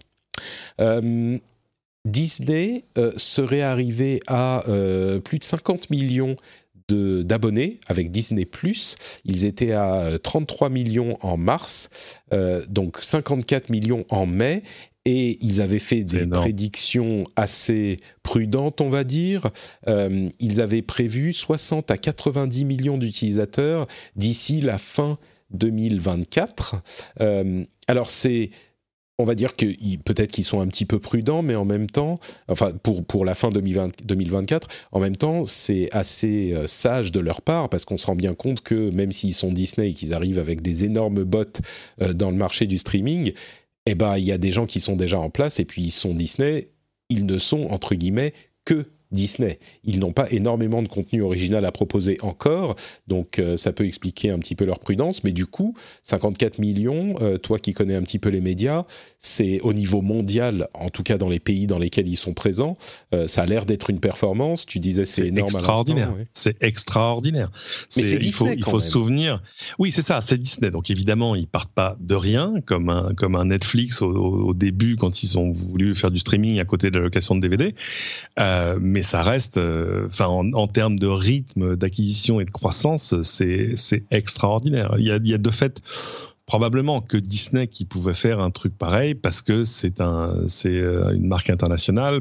Disney serait arrivé à plus de 50 millions d'abonnés avec Disney+. Ils étaient à 33 millions en mars, donc 54 millions en mai, et ils avaient fait des prédictions assez prudentes, on va dire. Ils avaient prévu 60 à 90 millions d'utilisateurs d'ici la fin 2024. Alors c'est On va dire que peut-être qu'ils sont un petit peu prudents, mais en même temps, enfin pour la fin 2024, en même temps, c'est assez sage de leur part parce qu'on se rend bien compte que même s'ils sont Disney et qu'ils arrivent avec des énormes bottes dans le marché du streaming, eh ben il y a des gens qui sont déjà en place et puis ils sont Disney, ils ne sont entre guillemets que Disney. Ils n'ont pas énormément de contenu original à proposer encore, donc ça peut expliquer un petit peu leur prudence, mais du coup, 54 millions, toi qui connais un petit peu les médias, c'est au niveau mondial, en tout cas dans les pays dans lesquels ils sont présents, ça a l'air d'être une performance, tu disais c'est énorme extraordinaire. À l'instant. Ouais. C'est extraordinaire. Mais c'est Disney il faut se souvenir. Oui, c'est ça, c'est Disney, donc évidemment, ils partent pas de rien, comme un Netflix au début, quand ils ont voulu faire du streaming à côté de la location de DVD, mais ça reste, en termes de rythme d'acquisition et de croissance, c'est extraordinaire. Il y a de fait probablement que Disney qui pouvait faire un truc pareil parce que c'est une marque internationale,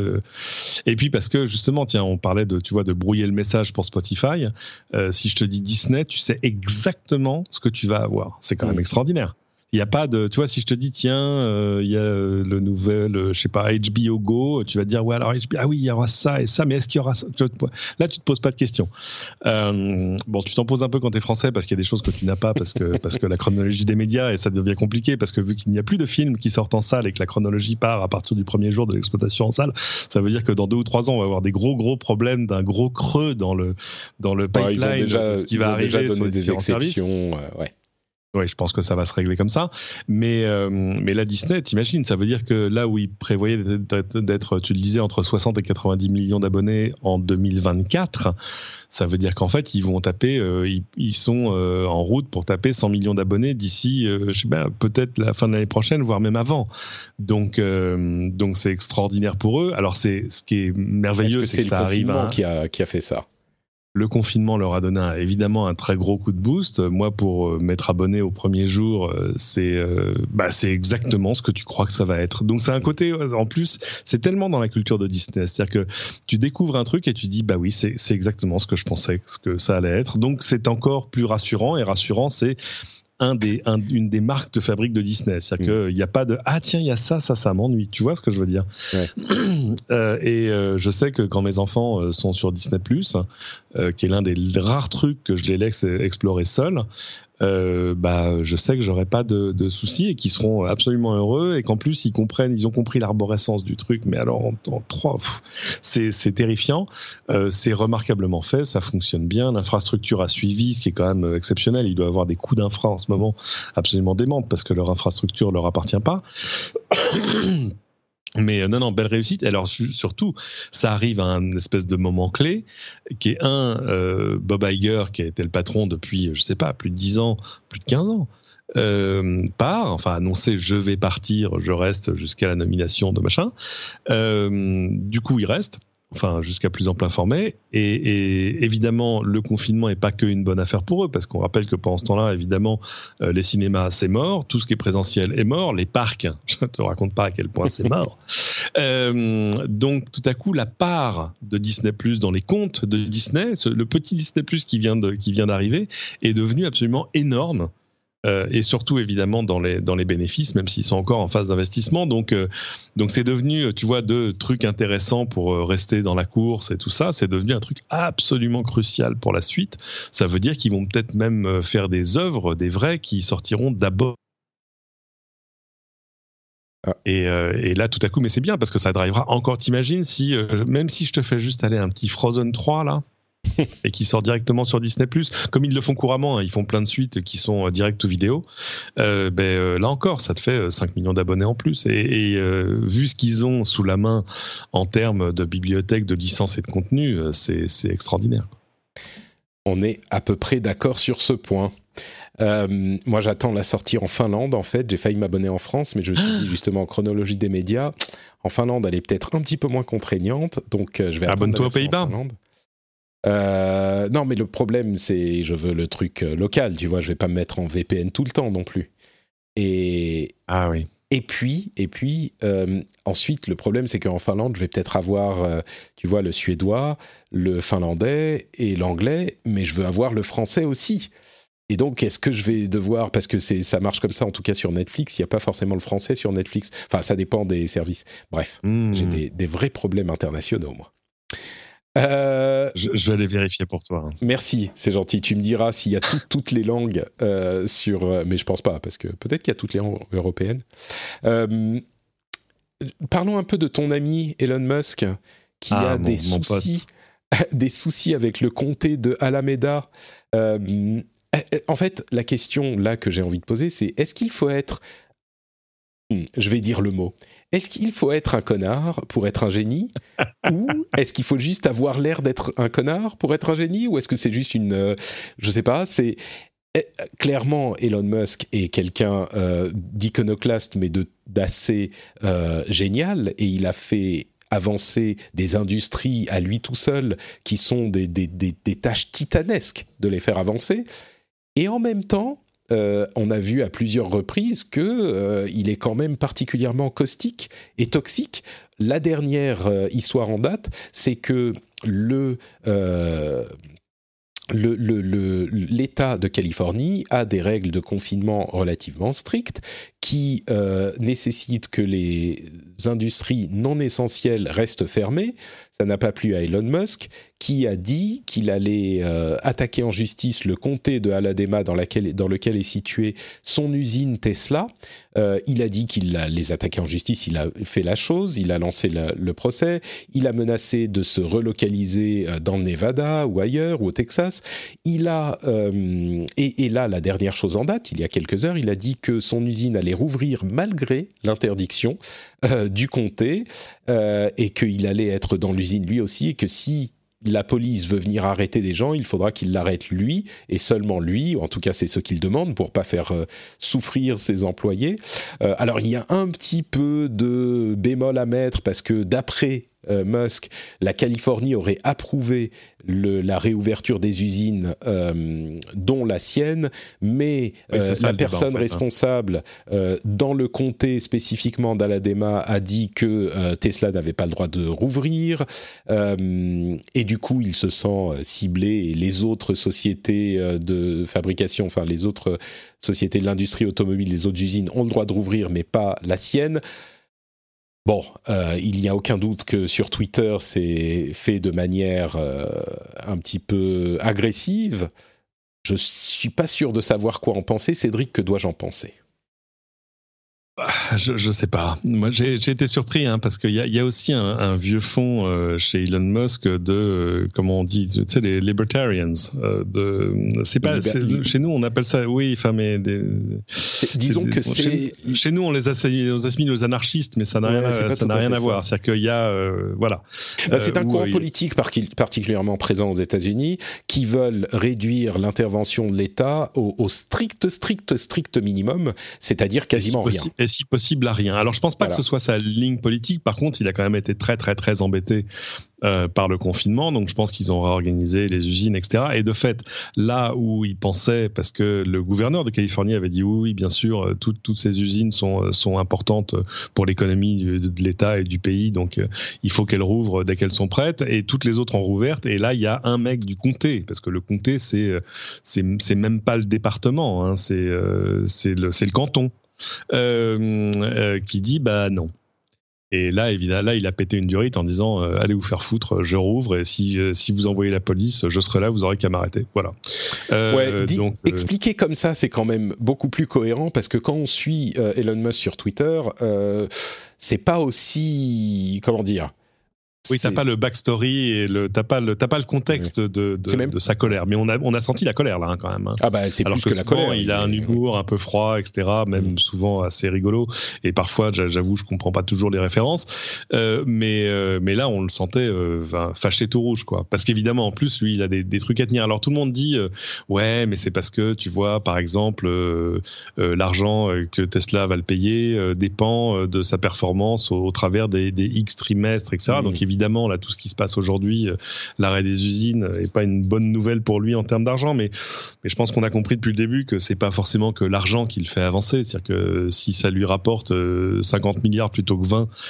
et puis parce que justement, tiens, on parlait de brouiller le message pour Spotify. Si je te dis Disney, tu sais exactement ce que tu vas avoir. C'est quand même extraordinaire. Il n'y a pas de, tu vois, si je te dis, tiens, il y a le nouvel, je sais pas, HBO Go, tu vas te dire, ouais, alors HBO, ah oui, il y aura ça et ça, mais est-ce qu'il y aura ça? Là, tu te poses pas de questions. Bon, tu t'en poses un peu quand t'es français parce qu'il y a des choses que tu n'as pas parce que la chronologie des médias, et ça devient compliqué parce que vu qu'il n'y a plus de films qui sortent en salle et que la chronologie part à partir du premier jour de l'exploitation en salle, ça veut dire que dans 2 ou 3 ans, on va avoir des gros problèmes d'un gros creux dans le pipeline de ce qui va arriver déjà donné sur les des exceptions, ouais. Oui, je pense que ça va se régler comme ça. Mais la Disney, t'imagines, ça veut dire que là où ils prévoyaient d'être, tu le disais, entre 60 et 90 millions d'abonnés en 2024, ça veut dire qu'en fait, ils vont taper, ils sont en route pour taper 100 millions d'abonnés d'ici, je sais pas, peut-être la fin de l'année prochaine, voire même avant. Donc c'est extraordinaire pour eux. Alors ce qui est merveilleux, c'est que ça arrive. Qui a fait ça. Le confinement leur a donné évidemment un très gros coup de boost. Moi, pour m'être abonné au premier jour, c'est exactement ce que tu crois que ça va être. Donc c'est un côté, en plus, c'est tellement dans la culture de Disney. C'est-à-dire que tu découvres un truc et tu dis, bah oui, c'est exactement ce que je pensais que ça allait être. Donc c'est encore plus rassurant. Et rassurant, c'est une des marques de fabrique de Disney. C'est-à-dire qu'il n'y a pas de « Ah tiens, il y a ça m'ennuie ». Tu vois ce que je veux dire ? Ouais. Je sais que quand mes enfants sont sur Disney+, qui est l'un des rares trucs que je les laisse explorer seuls, je sais que j'aurai pas de soucis et qu'ils seront absolument heureux et qu'en plus ils ont compris l'arborescence du truc, mais alors en 3, c'est terrifiant. C'est remarquablement fait, ça fonctionne bien, l'infrastructure a suivi, ce qui est quand même exceptionnel. Il doit y avoir des coûts d'infra en ce moment absolument démentes parce que leur infrastructure leur appartient pas. Mais non, belle réussite. Alors surtout, ça arrive à un espèce de moment clé, qui est Bob Iger, qui a été le patron depuis, je sais pas, plus de 10 ans, plus de 15 ans, annoncé je vais partir, je reste jusqu'à la nomination de machin. Du coup, il reste. Enfin, jusqu'à plus ample informé. Et évidemment, le confinement n'est pas qu'une bonne affaire pour eux, parce qu'on rappelle que pendant ce temps-là, évidemment, les cinémas, c'est mort, tout ce qui est présentiel est mort, les parcs, je ne te raconte pas à quel point c'est mort. Donc, tout à coup, la part de Disney+, dans les comptes de Disney, le petit Disney+, qui vient d'arriver, est devenu absolument énorme. Et surtout évidemment dans les bénéfices, même s'ils sont encore en phase d'investissement. Donc c'est devenu, tu vois, de trucs intéressants pour rester dans la course et tout ça. C'est devenu un truc absolument crucial pour la suite. Ça veut dire qu'ils vont peut-être même faire des œuvres, des vrais, qui sortiront d'abord. Et là, tout à coup, mais c'est bien parce que ça drivera encore. T'imagines si, même si je te fais juste aller un petit Frozen 3 là. Et qui sort directement sur Disney+, comme ils le font couramment, hein, ils font plein de suites qui sont direct to vidéo. Là encore, ça te fait 5 millions d'abonnés en plus. Et vu ce qu'ils ont sous la main en termes de bibliothèque, de licences et de contenu, c'est extraordinaire. On est à peu près d'accord sur ce point. Moi, j'attends la sortie en Finlande. En fait, j'ai failli m'abonner en France, mais je me suis dit justement en chronologie des médias, en Finlande, elle est peut-être un petit peu moins contraignante, donc je vais abonne-toi aux Pays-Bas. Non, mais le problème, c'est je veux le truc local, tu vois, je vais pas me mettre en VPN tout le temps non plus. Ah oui. Et puis ensuite, le problème, c'est qu'en Finlande, je vais peut-être avoir, tu vois, le suédois, le finlandais et l'anglais, mais je veux avoir le français aussi. Et donc, est-ce que je vais devoir, parce que ça marche comme ça, en tout cas sur Netflix, il n'y a pas forcément le français sur Netflix. Enfin, ça dépend des services. Bref, j'ai des vrais problèmes internationaux, moi. Je vais aller vérifier pour toi. Hein. Merci, c'est gentil. Tu me diras s'il y a toutes les langues mais je pense pas, parce que peut-être qu'il y a toutes les langues européennes. Parlons un peu de ton ami Elon Musk, qui a des soucis avec le comté de Alameda. En fait, la question là que j'ai envie de poser, c'est est-ce qu'il faut être, je vais dire le mot, est-ce qu'il faut être un connard pour être un génie ou est-ce qu'il faut juste avoir l'air d'être un connard pour être un génie ou est-ce que c'est juste je sais pas, c'est clairement Elon Musk est quelqu'un d'iconoclaste mais d'assez génial et il a fait avancer des industries à lui tout seul qui sont des tâches titanesques de les faire avancer. Et en même temps, on a vu à plusieurs reprises qu'il est quand même particulièrement caustique et toxique. La dernière histoire en date, c'est que l'État de Californie a des règles de confinement relativement strictes qui nécessitent que les industries non essentielles restent fermées. Ça n'a pas plu à Elon Musk, qui a dit qu'il allait attaquer en justice le comté de Aladema dans lequel est située son usine Tesla. Il a dit qu'il les attaquer en justice, il a fait la chose, il a lancé le procès, il a menacé de se relocaliser dans le Nevada ou ailleurs, ou au Texas. Il a et là, la dernière chose en date, il y a quelques heures, il a dit que son usine allait rouvrir malgré l'interdiction du comté et qu'il allait être dans l'usine lui aussi et que si la police veut venir arrêter des gens, il faudra qu'il l'arrête lui et seulement lui, ou en tout cas c'est ce qu'il demande pour pas faire souffrir ses employés. Alors il y a un petit peu de bémol à mettre parce que d'après Musk, la Californie aurait approuvé la réouverture des usines, dont la sienne, mais la personne responsable dans le comté spécifiquement d'Aladema a dit que Tesla n'avait pas le droit de rouvrir, et du coup il se sent ciblé, et les autres sociétés de fabrication, enfin les autres sociétés de l'industrie automobile, les autres usines ont le droit de rouvrir, mais pas la sienne. Bon, il n'y a aucun doute que sur Twitter, c'est fait de manière un petit peu agressive. Je ne suis pas sûr de savoir quoi en penser. Cédric, que dois-je en penser ? Je sais pas. Moi, j'ai été surpris parce qu'il y a aussi un vieux fond chez Elon Musk de comment on dit, tu sais, les libertarians. C'est pas chez nous on appelle ça, oui, enfin mais disons que c'est chez nous on les assimile aux anarchistes, mais ça n'a rien à voir. C'est-à-dire qu'il y a voilà. C'est un courant politique particulièrement présent aux États-Unis qui veulent réduire l'intervention de l'État au strict minimum, c'est-à-dire quasiment rien. Et si possible à rien. Alors je pense pas que ce soit sa ligne politique. Par contre, il a quand même été très très très embêté par le confinement. Donc je pense qu'ils ont réorganisé les usines, etc. Et de fait, là où il pensait, parce que le gouverneur de Californie avait dit oui, bien sûr, toutes ces usines sont importantes pour l'économie de l'État et du pays. Donc il faut qu'elles rouvrent dès qu'elles sont prêtes. Et toutes les autres ont rouvert. Et là, il y a un mec du comté, parce que le comté, c'est même pas le département, c'est le canton. Qui dit bah non. Et là, évidemment, il a pété une durite en disant allez vous faire foutre, je rouvre et si vous envoyez la police, je serai là, vous aurez qu'à m'arrêter. Voilà. Donc expliquer comme ça, c'est quand même beaucoup plus cohérent parce que quand on suit Elon Musk sur Twitter, c'est pas aussi, comment dire. Oui, t'as pas le backstory et t'as pas le contexte de sa colère, mais on a senti la colère là quand même. Ah bah c'est alors plus que la colère. Il a un humour un peu froid, etc. Même souvent assez rigolo. Et parfois, j'avoue, je comprends pas toujours les références, mais là on le sentait fâché tout rouge, quoi. Parce qu'évidemment, en plus, lui, il a des trucs à tenir. Alors tout le monde dit ouais, mais c'est parce que tu vois, par exemple, l'argent que Tesla va le payer dépend de sa performance au travers des X trimestres, etc. Donc évidemment, là, tout ce qui se passe aujourd'hui, l'arrêt des usines n'est pas une bonne nouvelle pour lui en termes d'argent, mais je pense qu'on a compris depuis le début que c'est pas forcément que l'argent qui le fait avancer. C'est-à-dire que si ça lui rapporte 50 milliards plutôt que 20,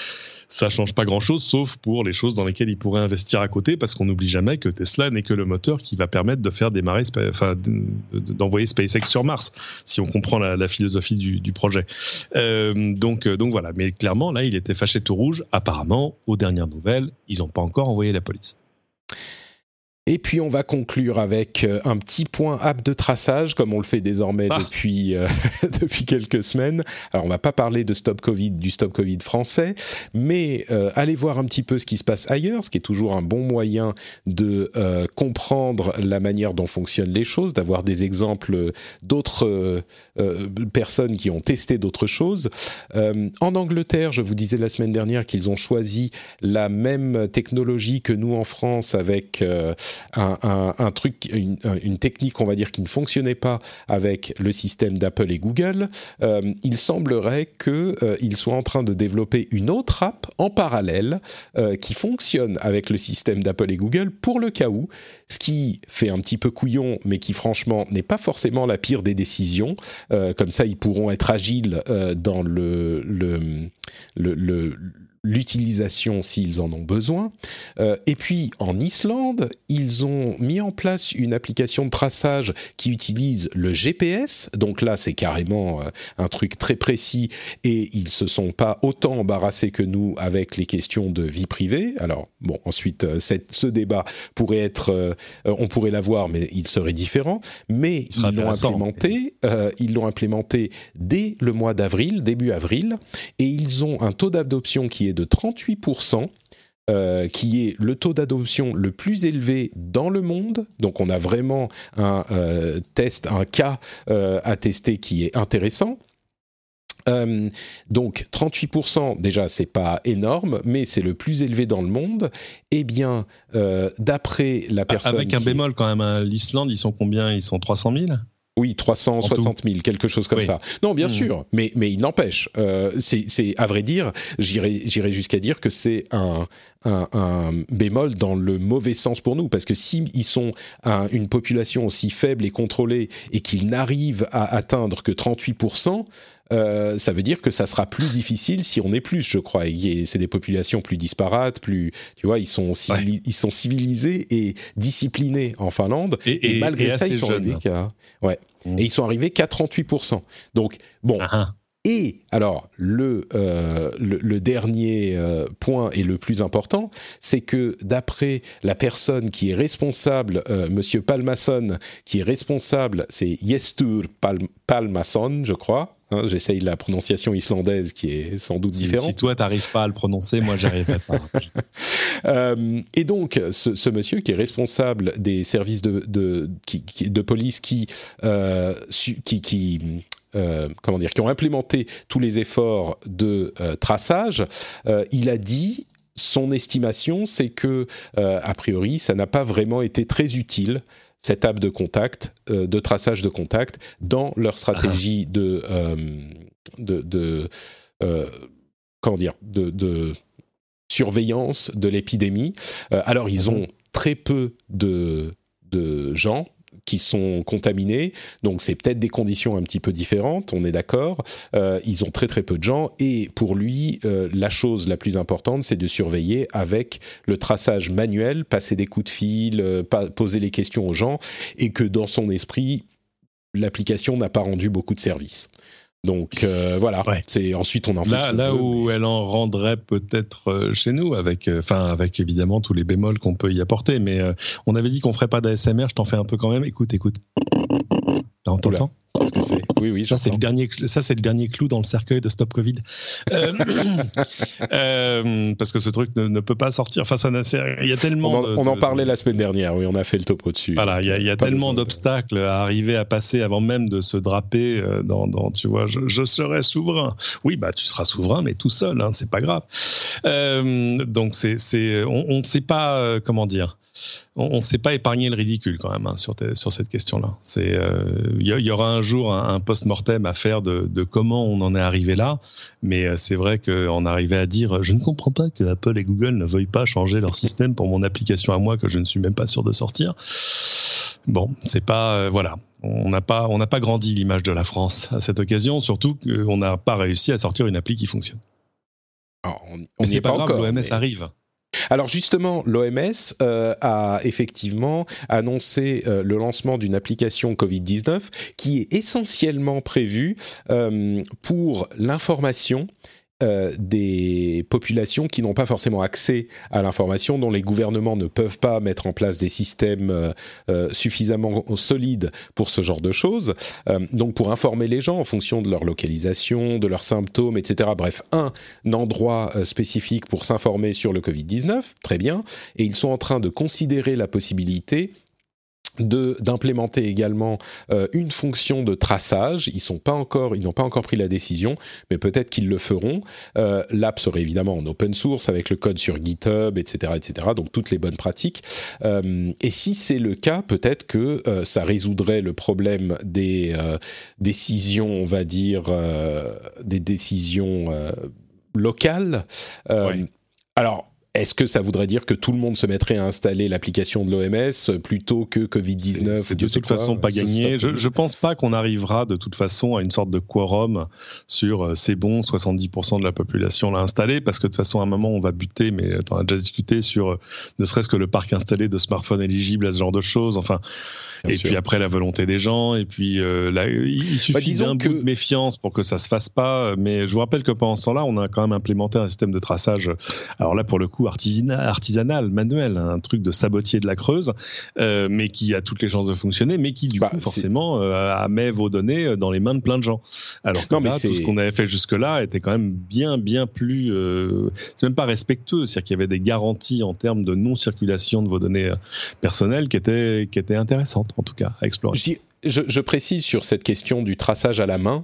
ça change pas grand-chose, sauf pour les choses dans lesquelles ils pourraient investir à côté, parce qu'on n'oublie jamais que Tesla n'est que le moteur qui va permettre de faire démarrer, d'envoyer SpaceX sur Mars, si on comprend la philosophie du projet. Donc voilà. Mais clairement, là, il était fâché tout rouge. Apparemment, aux dernières nouvelles, ils n'ont pas encore envoyé la police. Et puis on va conclure avec un petit point app de traçage, comme on le fait désormais depuis quelques semaines. Alors on va pas parler de du Stop Covid français, mais allez voir un petit peu ce qui se passe ailleurs, ce qui est toujours un bon moyen de comprendre la manière dont fonctionnent les choses, d'avoir des exemples d'autres personnes qui ont testé d'autres choses. En Angleterre, je vous disais la semaine dernière qu'ils ont choisi la même technologie que nous en France avec un truc, une technique, on va dire, qui ne fonctionnait pas avec le système d'Apple et Google. Il semblerait qu'ils soient en train de développer une autre app en parallèle qui fonctionne avec le système d'Apple et Google pour le cas où, ce qui fait un petit peu couillon, mais qui franchement n'est pas forcément la pire des décisions. Comme ça, ils pourront être agiles dans l'utilisation s'ils en ont besoin. Et puis en Islande, ils ont mis en place une application de traçage qui utilise le GPS. Donc là, c'est carrément un truc très précis et ils se sont pas autant embarrassés que nous avec les questions de vie privée. Alors bon, ensuite, ce débat pourrait être, on pourrait l'avoir, mais il serait différent. Mais ils l'ont implémenté dès le mois d'avril, début avril, et ils ont un taux d'adoption qui est de 38%, qui est le taux d'adoption le plus élevé dans le monde. Donc on a vraiment un cas à tester qui est intéressant. Donc 38%, déjà c'est pas énorme, mais c'est le plus élevé dans le monde. Eh bien, d'après la personne... Avec un bémol quand même, hein. L'Islande, ils sont combien ? Ils sont 300 000 ? Oui, 360 000, quelque chose comme ça. Non, bien sûr, mais il n'empêche. C'est à vrai dire, j'irais jusqu'à dire que c'est un bémol dans le mauvais sens pour nous, parce que s'ils sont une population aussi faible et contrôlée et qu'ils n'arrivent à atteindre que 38%, ça veut dire que ça sera plus difficile si on est plus, je crois. Et c'est des populations plus disparates, plus, tu vois, ils sont civilisés et disciplinés en Finlande. Et malgré ça, ils sont arrivés qu'à, et ils sont arrivés qu'à 38%. Donc bon. Et alors le dernier point et le plus important, c'est que d'après la personne qui est responsable, Monsieur Palmason, qui est responsable, c'est Gestur Palmason, je crois. Hein, j'essaye la prononciation islandaise qui est sans doute différente. Si toi t'arrives pas à le prononcer, moi j'arriverai pas. Et donc ce monsieur qui est responsable des services de police qui ont implémenté tous les efforts de traçage, il a dit, son estimation, c'est que a priori ça n'a pas vraiment été très utile, cette app de contact, de traçage de contact, dans leur stratégie de surveillance de l'épidémie. Alors ils ont très peu de gens qui sont contaminés, donc c'est peut-être des conditions un petit peu différentes, on est d'accord. Ils ont très très peu de gens, et pour lui, la chose la plus importante, c'est de surveiller avec le traçage manuel, passer des coups de fil, poser les questions aux gens, et que dans son esprit, l'application n'a pas rendu beaucoup de services. Donc voilà, ensuite on en fait là où elle en rendrait peut-être chez nous, avec évidemment tous les bémols qu'on peut y apporter, mais on avait dit qu'on ferait pas d'ASMR, je t'en fais un peu quand même. Écoute. Là, on t'entend ? Qu'est-ce que c'est ? Oui, ça c'est le dernier clou dans le cercueil de Stop Covid. Parce que ce truc ne peut pas sortir. Enfin, il y a tellement. On en parlait la semaine dernière. Oui, on a fait le topo dessus. Voilà, il y a tellement d'obstacles à arriver à passer avant même de se draper dans tu vois, je serai souverain. Oui, bah tu seras souverain, mais tout seul, hein, c'est pas grave. Donc on ne sait pas comment dire. On ne sait pas épargner le ridicule quand même, hein, sur cette question-là. Il y aura un jour un post-mortem à faire de comment on en est arrivé là, mais c'est vrai qu'on arrivait à dire « Je ne comprends pas que Apple et Google ne veuillent pas changer leur système pour mon application à moi que je ne suis même pas sûr de sortir. » Bon, c'est pas... voilà. On n'a pas grandi l'image de la France à cette occasion, surtout qu'on n'a pas réussi à sortir une appli qui fonctionne. Alors, Mais c'est pas grave, encore, l'OMS mais... arrive. Alors justement, l'OMS a effectivement annoncé le lancement d'une application Covid-19 qui est essentiellement prévue pour l'information des populations qui n'ont pas forcément accès à l'information, dont les gouvernements ne peuvent pas mettre en place des systèmes suffisamment solides pour ce genre de choses. Donc pour informer les gens en fonction de leur localisation, de leurs symptômes, etc. Bref, un endroit spécifique pour s'informer sur le Covid-19, très bien. Et ils sont en train de considérer la possibilité d'implémenter également une fonction de traçage. Ils n'ont pas encore pris la décision, mais peut-être qu'ils le feront. L'app serait évidemment en open source avec le code sur GitHub, etc., etc. Donc toutes les bonnes pratiques. Et si c'est le cas, peut-être que ça résoudrait le problème des décisions, on va dire, des décisions locales. Ouais. Alors. Est-ce que ça voudrait dire que tout le monde se mettrait à installer l'application de l'OMS plutôt que Covid-19 C'est de toute façon pas gagné. Je pense pas qu'on arrivera de toute façon à une sorte de quorum sur c'est bon, 70% de la population l'a installé, parce que de toute façon à un moment on va buter, mais on a déjà discuté sur ne serait-ce que le parc installé de smartphones éligibles à ce genre de choses. Enfin, Bien sûr. Puis après la volonté des gens, et puis il suffit d'un bout de méfiance pour que ça se fasse pas. Mais je vous rappelle que pendant ce temps-là, on a quand même implémenté un système de traçage. Alors là, pour le coup, artisanal, manuel, un truc de sabotier de la Creuse, mais qui a toutes les chances de fonctionner, mais qui du coup forcément met vos données dans les mains de plein de gens. Alors que tout ce qu'on avait fait jusque-là était quand même bien plus, c'est même pas respectueux, c'est-à-dire qu'il y avait des garanties en termes de non-circulation de vos données personnelles qui étaient intéressantes en tout cas à explorer. Je précise sur cette question du traçage à la main.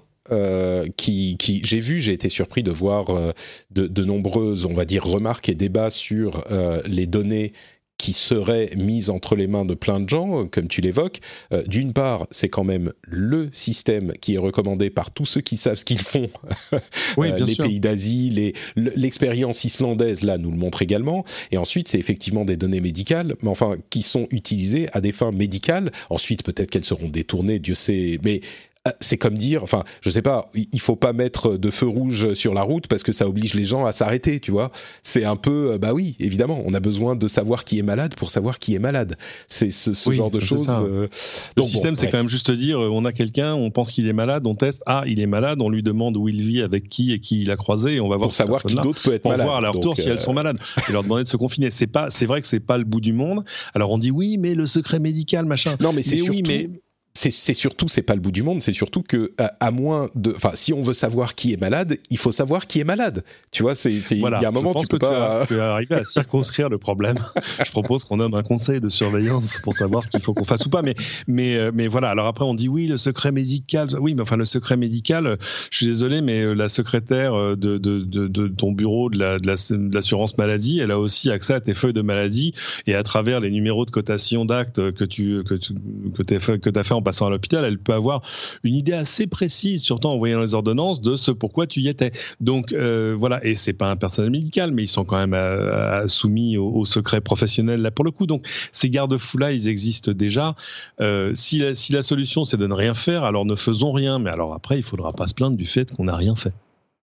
J'ai été surpris de voir de nombreuses, on va dire, remarques et débats sur les données qui seraient mises entre les mains de plein de gens, comme tu l'évoques. D'une part, c'est quand même le système qui est recommandé par tous ceux qui savent ce qu'ils font. Oui, les sûr. Pays d'Asie, l'expérience islandaise, là, nous le montre également. Et ensuite, c'est effectivement des données médicales, mais enfin, qui sont utilisées à des fins médicales. Ensuite, peut-être qu'elles seront détournées, Dieu sait, mais... C'est comme dire, enfin, je sais pas, il faut pas mettre de feu rouge sur la route parce que ça oblige les gens à s'arrêter, tu vois. C'est un peu, bah oui, évidemment, on a besoin de savoir qui est malade pour savoir qui est malade. C'est ce genre de choses. Le système, c'est quand même juste dire, on a quelqu'un, on pense qu'il est malade, on teste, il est malade, on lui demande où il vit, avec qui et qui il a croisé, et on va voir pour savoir qui d'autre peut être malade. Pour voir à leur tour si elles sont malades et leur demander de se confiner. C'est vrai que c'est pas le bout du monde. Alors on dit oui, mais le secret médical, machin. Non, mais c'est surtout. C'est surtout, c'est pas le bout du monde, c'est surtout que, à moins de, enfin, si on veut savoir qui est malade, il faut savoir qui est malade. Tu vois, voilà, il y a un moment, tu peux pas. Tu vas arriver à circonscrire le problème. Je propose qu'on nomme un conseil de surveillance pour savoir ce qu'il faut qu'on fasse ou pas. Mais voilà. Alors après, on dit oui, le secret médical. Oui, mais enfin, le secret médical, je suis désolé, mais la secrétaire de ton bureau de l'assurance maladie, elle a aussi accès à tes feuilles de maladie, et à travers les numéros de cotation d'actes que t'as fait en passant à l'hôpital, elle peut avoir une idée assez précise, surtout en voyant les ordonnances, de ce pourquoi tu y étais. Donc voilà, et c'est pas un personnel médical, mais ils sont quand même soumis au secret professionnel là pour le coup. Donc ces garde-fous-là, ils existent déjà. Si la solution c'est de ne rien faire, alors ne faisons rien. Mais alors après, il faudra pas se plaindre du fait qu'on n'a rien fait.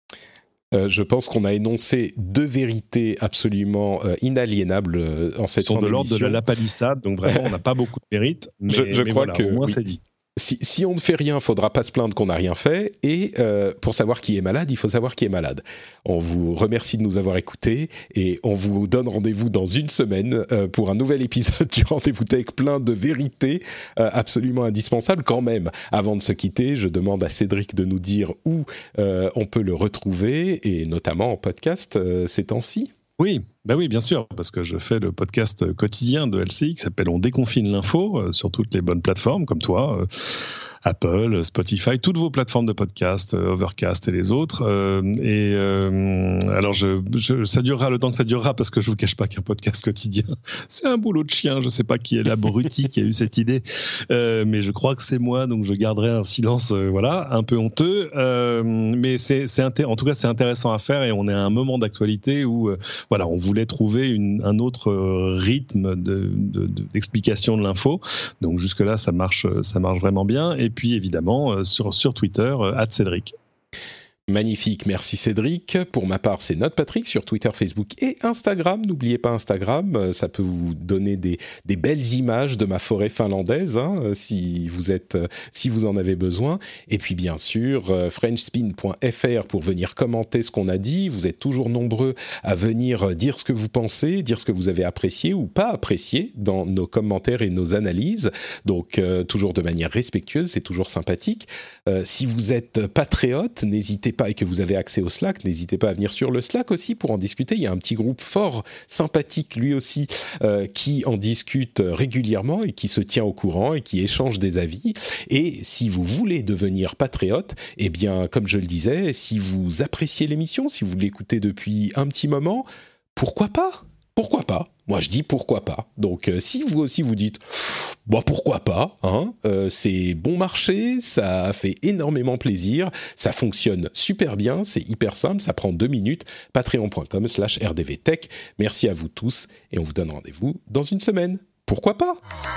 Je pense qu'on a énoncé deux vérités absolument inaliénables en cette fin d'émission. Ils sont de l'ordre de la palissade, donc vraiment on n'a pas beaucoup de mérite, mais je crois voilà, que au moins oui. c'est dit. Si on ne fait rien, il ne faudra pas se plaindre qu'on n'a rien fait. Et pour savoir qui est malade, il faut savoir qui est malade. On vous remercie de nous avoir écoutés et on vous donne rendez-vous dans une semaine pour un nouvel épisode du Rendez-vous Tech, plein de vérités absolument indispensables. Quand même, avant de se quitter, je demande à Cédric de nous dire où on peut le retrouver, et notamment en podcast ces temps-ci. Oui, bah oui, bien sûr, parce que je fais le podcast quotidien de LCI qui s'appelle On déconfine l'info sur toutes les bonnes plateformes comme toi, Apple, Spotify, toutes vos plateformes de podcast, Overcast et les autres. Alors ça durera le temps que ça durera, parce que je vous cache pas qu'un podcast quotidien, c'est un boulot de chien. Je sais pas qui est l'abruti qui a eu cette idée, mais je crois que c'est moi, donc je garderai un silence, voilà, un peu honteux. Mais en tout cas, c'est intéressant à faire, et on est à un moment d'actualité où voilà, on voulait trouver un autre rythme d'explication de l'info. Donc jusque-là, ça marche vraiment bien. Et puis évidemment, sur Twitter, @Cédric. Magnifique, merci Cédric. Pour ma part, c'est NotePatrick sur Twitter, Facebook et Instagram. N'oubliez pas Instagram, ça peut vous donner des belles images de ma forêt finlandaise, si vous en avez besoin. Et puis bien sûr, frenchspin.fr pour venir commenter ce qu'on a dit. Vous êtes toujours nombreux à venir dire ce que vous pensez, dire ce que vous avez apprécié ou pas apprécié dans nos commentaires et nos analyses. Donc toujours de manière respectueuse, c'est toujours sympathique. Si vous êtes patriote, n'hésitez pas et que vous avez accès au Slack, n'hésitez pas à venir sur le Slack aussi pour en discuter. Il y a un petit groupe fort sympathique lui aussi qui en discute régulièrement et qui se tient au courant et qui échange des avis. Et si vous voulez devenir patriote, eh bien comme je le disais, si vous appréciez l'émission, si vous l'écoutez depuis un petit moment, pourquoi pas ? Pourquoi pas ? Moi, je dis pourquoi pas. Donc, si vous aussi vous dites bah pourquoi pas, c'est bon marché, ça fait énormément plaisir, ça fonctionne super bien, c'est hyper simple, ça prend 2 minutes. Patreon.com/rdvtech. Merci à vous tous et on vous donne rendez-vous dans une semaine. Pourquoi pas ?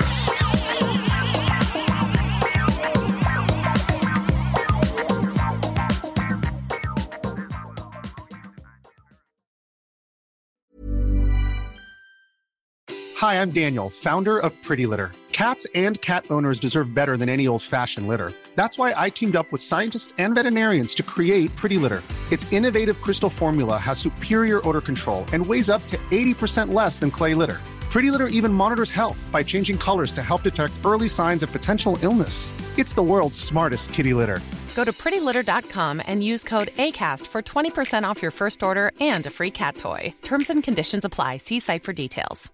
Hi, I'm Daniel, founder of Pretty Litter. Cats and cat owners deserve better than any old-fashioned litter. That's why I teamed up with scientists and veterinarians to create Pretty Litter. Its innovative crystal formula has superior odor control and weighs up to 80% less than clay litter. Pretty Litter even monitors health by changing colors to help detect early signs of potential illness. It's the world's smartest kitty litter. Go to prettylitter.com and use code ACAST for 20% off your first order and a free cat toy. Terms and conditions apply. See site for details.